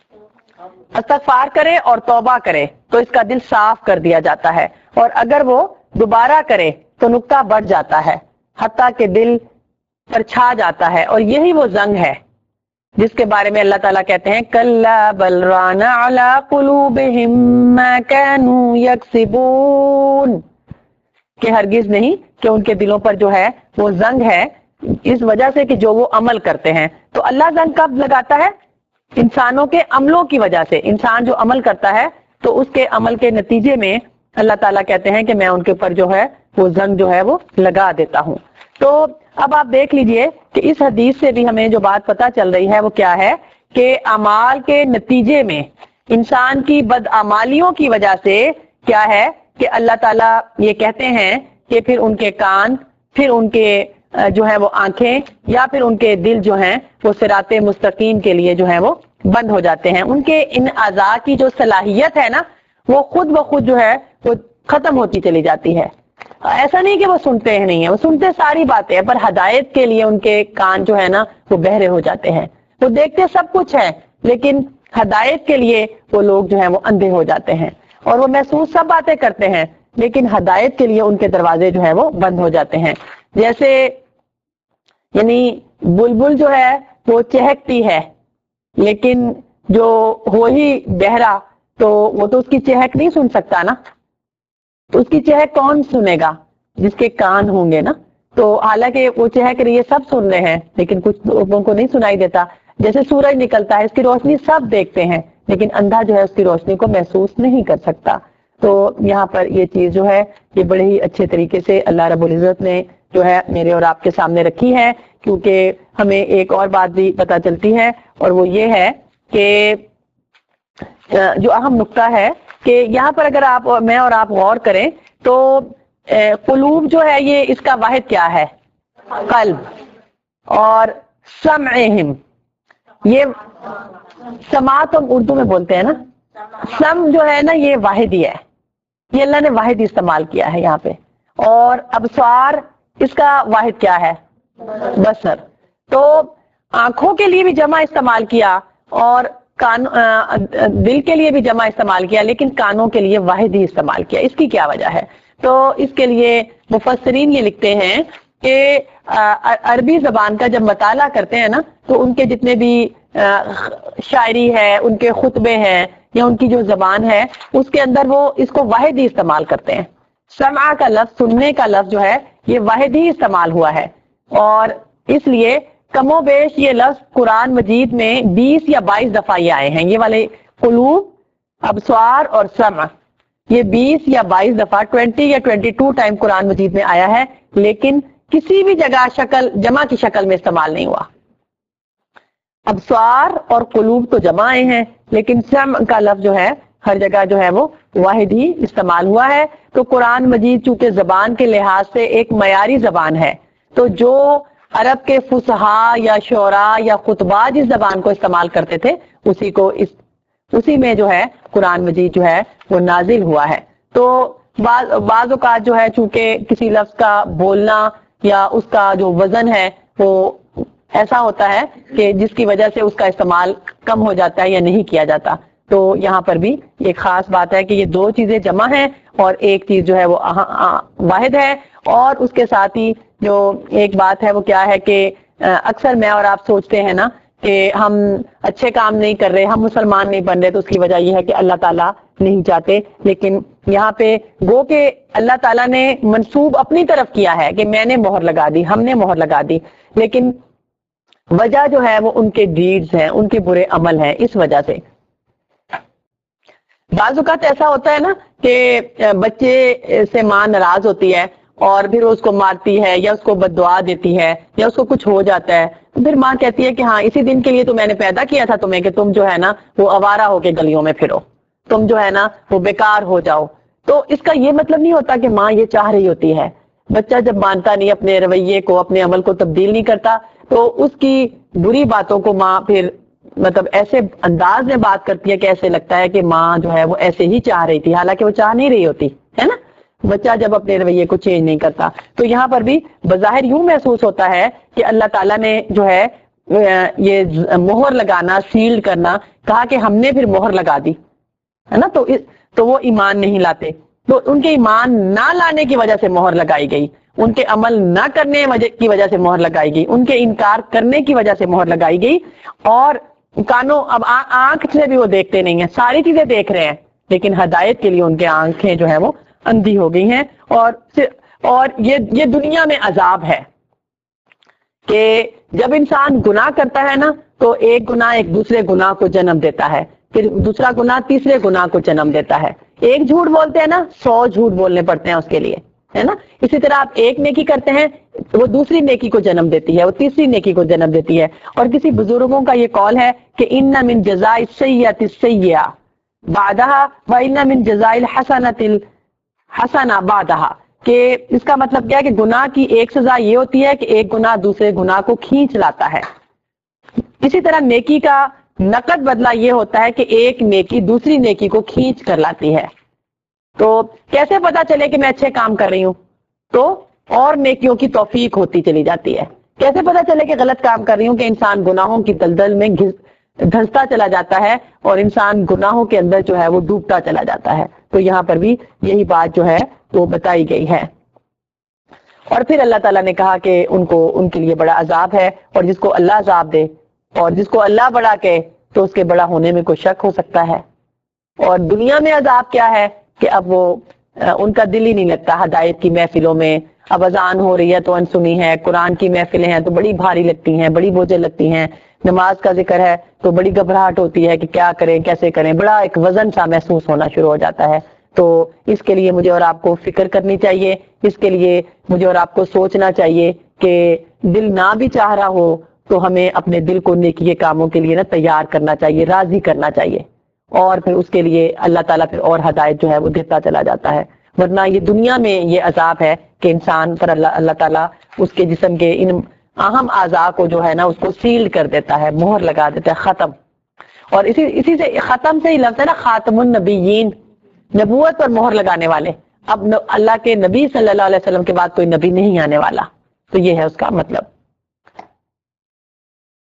استغفار کرے اور توبہ کرے تو اس کا دل صاف کر دیا جاتا ہے، اور اگر وہ دوبارہ کرے تو نقطہ بڑھ جاتا ہے حتیٰ کہ دل پر چھا جاتا ہے. اور یہی وہ زنگ ہے جس کے بارے میں اللہ تعالیٰ کہتے ہیں کَلَّا بَلْ رَانَ عَلَىٰ قُلُوبِهِم مَّا كَانُوا يَكْسِبُونَ، کہ ہرگز نہیں کہ ان کے دلوں پر جو ہے وہ زنگ ہے اس وجہ سے کہ جو وہ عمل کرتے ہیں. تو اللہ زنگ کب لگاتا ہے؟ انسانوں کے عملوں کی وجہ سے. انسان جو عمل کرتا ہے تو اس کے عمل کے نتیجے میں اللہ تعالیٰ کہتے ہیں کہ میں ان کے اوپر جو ہے وہ زنگ جو ہے وہ لگا دیتا ہوں. تو اب آپ دیکھ لیجئے کہ اس حدیث سے بھی ہمیں جو بات پتہ چل رہی ہے وہ کیا ہے کہ اعمال کے نتیجے میں انسان کی بدعمالیوں کی وجہ سے کیا ہے کہ اللہ تعالیٰ یہ کہتے ہیں کہ پھر ان کے کان، پھر ان کے جو ہے وہ آنکھیں یا پھر ان کے دل جو ہیں وہ صراط مستقیم کے لیے جو ہے وہ بند ہو جاتے ہیں. ان کے ان اعضاء کی جو صلاحیت ہے نا وہ خود بخود جو ہے وہ ختم ہوتی چلی جاتی ہے. ایسا نہیں کہ وہ سنتے ہیں نہیں ہیں، وہ سنتے ساری باتیں ہیں، پر ہدایت کے لیے ان کے کان جو ہے نا وہ بہرے ہو جاتے ہیں. وہ دیکھتے سب کچھ ہے لیکن ہدایت کے لیے وہ لوگ جو ہیں وہ اندھے ہو جاتے ہیں، اور وہ محسوس سب باتیں کرتے ہیں لیکن ہدایت کے لیے ان کے دروازے جو ہیں وہ بند ہو جاتے ہیں. جیسے یعنی بلبل جو ہے وہ چہکتی ہے لیکن جو ہو ہی بہرا تو وہ تو اس کی چہک نہیں سن سکتا نا، تو اس کی چہک کون سنے گا؟ جس کے کان ہوں گے نا. تو حالانکہ وہ چہک رہی ہے، سب سن رہے ہیں لیکن کچھ لوگوں کو نہیں سنائی دیتا. جیسے سورج نکلتا ہے، اس کی روشنی سب دیکھتے ہیں لیکن اندھا جو ہے اس کی روشنی کو محسوس نہیں کر سکتا. تو یہاں پر یہ چیز جو ہے یہ بڑے ہی اچھے طریقے سے اللہ رب العزت نے جو ہے میرے اور آپ کے سامنے رکھی ہے، کیونکہ ہمیں ایک اور بات بھی پتہ چلتی ہے اور وہ یہ ہے کہ جو اہم نقطہ ہے کہ یہاں پر اگر آپ اور میں اور آپ غور کریں تو قلوب جو ہے یہ اس کا واحد کیا ہے؟ قلب. اور سمعہم، یہ سماعت ہم اردو میں بولتے ہیں نا، سم جو ہے نا یہ واحد ہی ہے، یہ اللہ نے واحد ہی استعمال کیا ہے یہاں پہ. اور ابصار اس کا واحد کیا ہے؟ بصر. تو آنکھوں کے لیے بھی جمع استعمال کیا اور کان دل کے لیے بھی جمع استعمال کیا لیکن کانوں کے لیے واحد ہی استعمال کیا. اس کی کیا وجہ ہے؟ تو اس کے لیے مفسرین یہ لکھتے ہیں کہ عربی زبان کا جب مطالعہ کرتے ہیں نا تو ان کے جتنے بھی شاعری ہے، ان کے خطبے ہیں یا ان کی جو زبان ہے اس کے اندر وہ اس کو واحد ہی استعمال کرتے ہیں. سمع کا لفظ، سننے کا لفظ جو ہے یہ واحد ہی استعمال ہوا ہے، اور اس لیے کم و بیش یہ لفظ قرآن مجید میں بیس یا بائیس دفعہ یہ آئے ہیں. یہ والے قلوب، ابصار اور سمع یہ بیس یا بائیس دفعہ ٹوینٹی یا ٹوینٹی ٹو ٹائم قرآن مجید میں آیا ہے، لیکن کسی بھی جگہ شکل جمع کی شکل میں استعمال نہیں ہوا. ابصار اور قلوب تو جمع آئے ہیں لیکن سمع کا لفظ جو ہے ہر جگہ جو ہے وہ واحد ہی استعمال ہوا ہے. تو قرآن مجید چونکہ زبان کے لحاظ سے ایک معیاری زبان ہے، تو جو عرب کے فصحاء یا شعراء یا خطباء جس زبان کو استعمال کرتے تھے اسی کو اس اسی میں جو ہے قرآن مجید جو ہے وہ نازل ہوا ہے. تو بعض بعض اوقات جو ہے چونکہ کسی لفظ کا بولنا یا اس کا جو وزن ہے وہ ایسا ہوتا ہے کہ جس کی وجہ سے اس کا استعمال کم ہو جاتا ہے یا نہیں کیا جاتا. تو یہاں پر بھی ایک خاص بات ہے کہ یہ دو چیزیں جمع ہیں اور ایک چیز جو ہے وہ واحد ہے. اور اس کے ساتھ ہی جو ایک بات ہے وہ کیا ہے کہ اکثر میں اور آپ سوچتے ہیں نا کہ ہم اچھے کام نہیں کر رہے، ہم مسلمان نہیں بن رہے، تو اس کی وجہ یہ ہے کہ اللہ تعالیٰ نہیں چاہتے. لیکن یہاں پہ گو کہ اللہ تعالیٰ نے منسوب اپنی طرف کیا ہے کہ میں نے مہر لگا دی، ہم نے مہر لگا دی، لیکن وجہ جو ہے وہ ان کے ڈیڈز ہیں، ان کے برے عمل ہیں. اس وجہ سے بعض اوقات ایسا ہوتا ہے نا کہ بچے سے ماں ناراض ہوتی ہے اور پھر اس کو مارتی ہے یا اس کو بد دعا دیتی ہے یا اس کو کچھ ہو جاتا ہے، پھر ماں کہتی ہے کہ ہاں اسی دن کے لیے تو میں نے پیدا کیا تھا تمہیں کہ تم جو ہے نا وہ آوارہ ہو کے گلیوں میں پھرو. تم جو ہے نا وہ بیکار ہو جاؤ. تو اس کا یہ مطلب نہیں ہوتا کہ ماں یہ چاہ رہی ہوتی ہے. بچہ جب مانتا نہیں، اپنے رویے کو، اپنے عمل کو تبدیل نہیں کرتا، تو اس کی بری باتوں کو ماں پھر مطلب ایسے انداز میں بات کرتی ہے کہ ایسے لگتا ہے کہ ماں جو ہے وہ ایسے ہی چاہ رہی تھی، حالانکہ وہ چاہ نہیں رہی ہوتی ہے نا. بچہ جب اپنے رویے کو چینج نہیں کرتا. تو یہاں پر بھی بظاہر یوں محسوس ہوتا ہے کہ اللہ تعالیٰ نے جو ہے یہ مہر لگانا، سیلڈ کرنا کہا کہ ہم نے پھر مہر لگا دی ہے نا. تو تو وہ ایمان نہیں لاتے، تو ان کے ایمان نہ لانے کی وجہ سے مہر لگائی گئی، ان کے عمل نہ کرنے کی وجہ سے مہر لگائی گئی، ان کے انکار کرنے کی وجہ سے مہر لگائی گئی. اور کانوں، اب آنکھ سے بھی وہ دیکھتے نہیں ہیں، ساری چیزیں دیکھ رہے ہیں، لیکن ہدایت کے لیے ان کے آنکھیں جو ہے وہ اندھی ہو گئی ہیں. اور اور یہ یہ دنیا میں عذاب ہے کہ جب انسان گناہ کرتا ہے نا تو ایک گناہ ایک دوسرے گناہ کو جنم دیتا ہے، پھر دوسرا گناہ تیسرے گناہ کو جنم دیتا ہے. ایک جھوٹ بولتے ہیں نا، سو جھوٹ بولنے پڑتے ہیں اس کے لیے ہے نا. اسی طرح آپ ایک نیکی کرتے ہیں، وہ دوسری نیکی کو جنم دیتی ہے، وہ تیسری نیکی کو جنم دیتی ہے. اور کسی بزرگوں کا یہ قول ہے کہ ان من جزاء السیئۃ السیئۃ بعدها وان من جزاء الحسنۃ الحسنۃ بعدها، کہ اس کا مطلب کیا ہے کہ گناہ کی ایک سزا یہ ہوتی ہے کہ ایک گناہ دوسرے گناہ کو کھینچ لاتا ہے. اسی طرح نیکی کا نقد بدلہ یہ ہوتا ہے کہ ایک نیکی دوسری نیکی کو کھینچ کر لاتی ہے. تو کیسے پتا چلے کہ میں اچھے کام کر رہی ہوں؟ تو اور نیکیوں کی توفیق ہوتی چلی جاتی ہے. کیسے پتا چلے کہ غلط کام کر رہی ہوں؟ کہ انسان گناہوں کی دلدل میں دھنستا چلا جاتا ہے اور انسان گناہوں کے اندر جو ہے وہ ڈوبتا چلا جاتا ہے. تو یہاں پر بھی یہی بات جو ہے وہ بتائی گئی ہے. اور پھر اللہ تعالیٰ نے کہا کہ ان کو ان کے لیے بڑا عذاب ہے، اور جس کو اللہ عذاب دے اور جس کو اللہ بڑا کہے تو اس کے بڑا ہونے میں کوئی شک ہو سکتا ہے. اور دنیا میں عذاب کیا ہے کہ اب وہ ان کا دل ہی نہیں لگتا ہدایت کی محفلوں میں. اب اذان ہو رہی ہے تو انسنی ہے، قرآن کی محفلیں ہیں تو بڑی بھاری لگتی ہیں، بڑی بوجھل لگتی ہیں، نماز کا ذکر ہے تو بڑی گھبراہٹ ہوتی ہے کہ کیا کریں کیسے کریں، بڑا ایک وزن سا محسوس ہونا شروع ہو جاتا ہے. تو اس کے لیے مجھے اور آپ کو فکر کرنی چاہیے، اس کے لیے مجھے اور آپ کو سوچنا چاہیے کہ دل نہ بھی چاہ رہا ہو تو ہمیں اپنے دل کو نیکی کے کاموں کے لیے نا تیار کرنا چاہیے، راضی کرنا چاہیے، اور پھر اس کے لیے اللہ تعالیٰ پھر اور ہدایت جو ہے وہ دیتا چلا جاتا ہے. ورنہ یہ دنیا میں یہ عذاب ہے کہ انسان پر اللہ اللہ تعالیٰ اس کے جسم کے ان اہم اعضاء کو جو ہے نا اس کو سیل کر دیتا ہے، مہر لگا دیتا ہے، ختم. اور اسی اسی سے ختم سے ہی لفظ ہے نا خاتم النبیین، نبوت پر مہر لگانے والے. اب اللہ کے نبی صلی اللہ علیہ وسلم کے بعد کوئی نبی نہیں آنے والا، تو یہ ہے اس کا مطلب.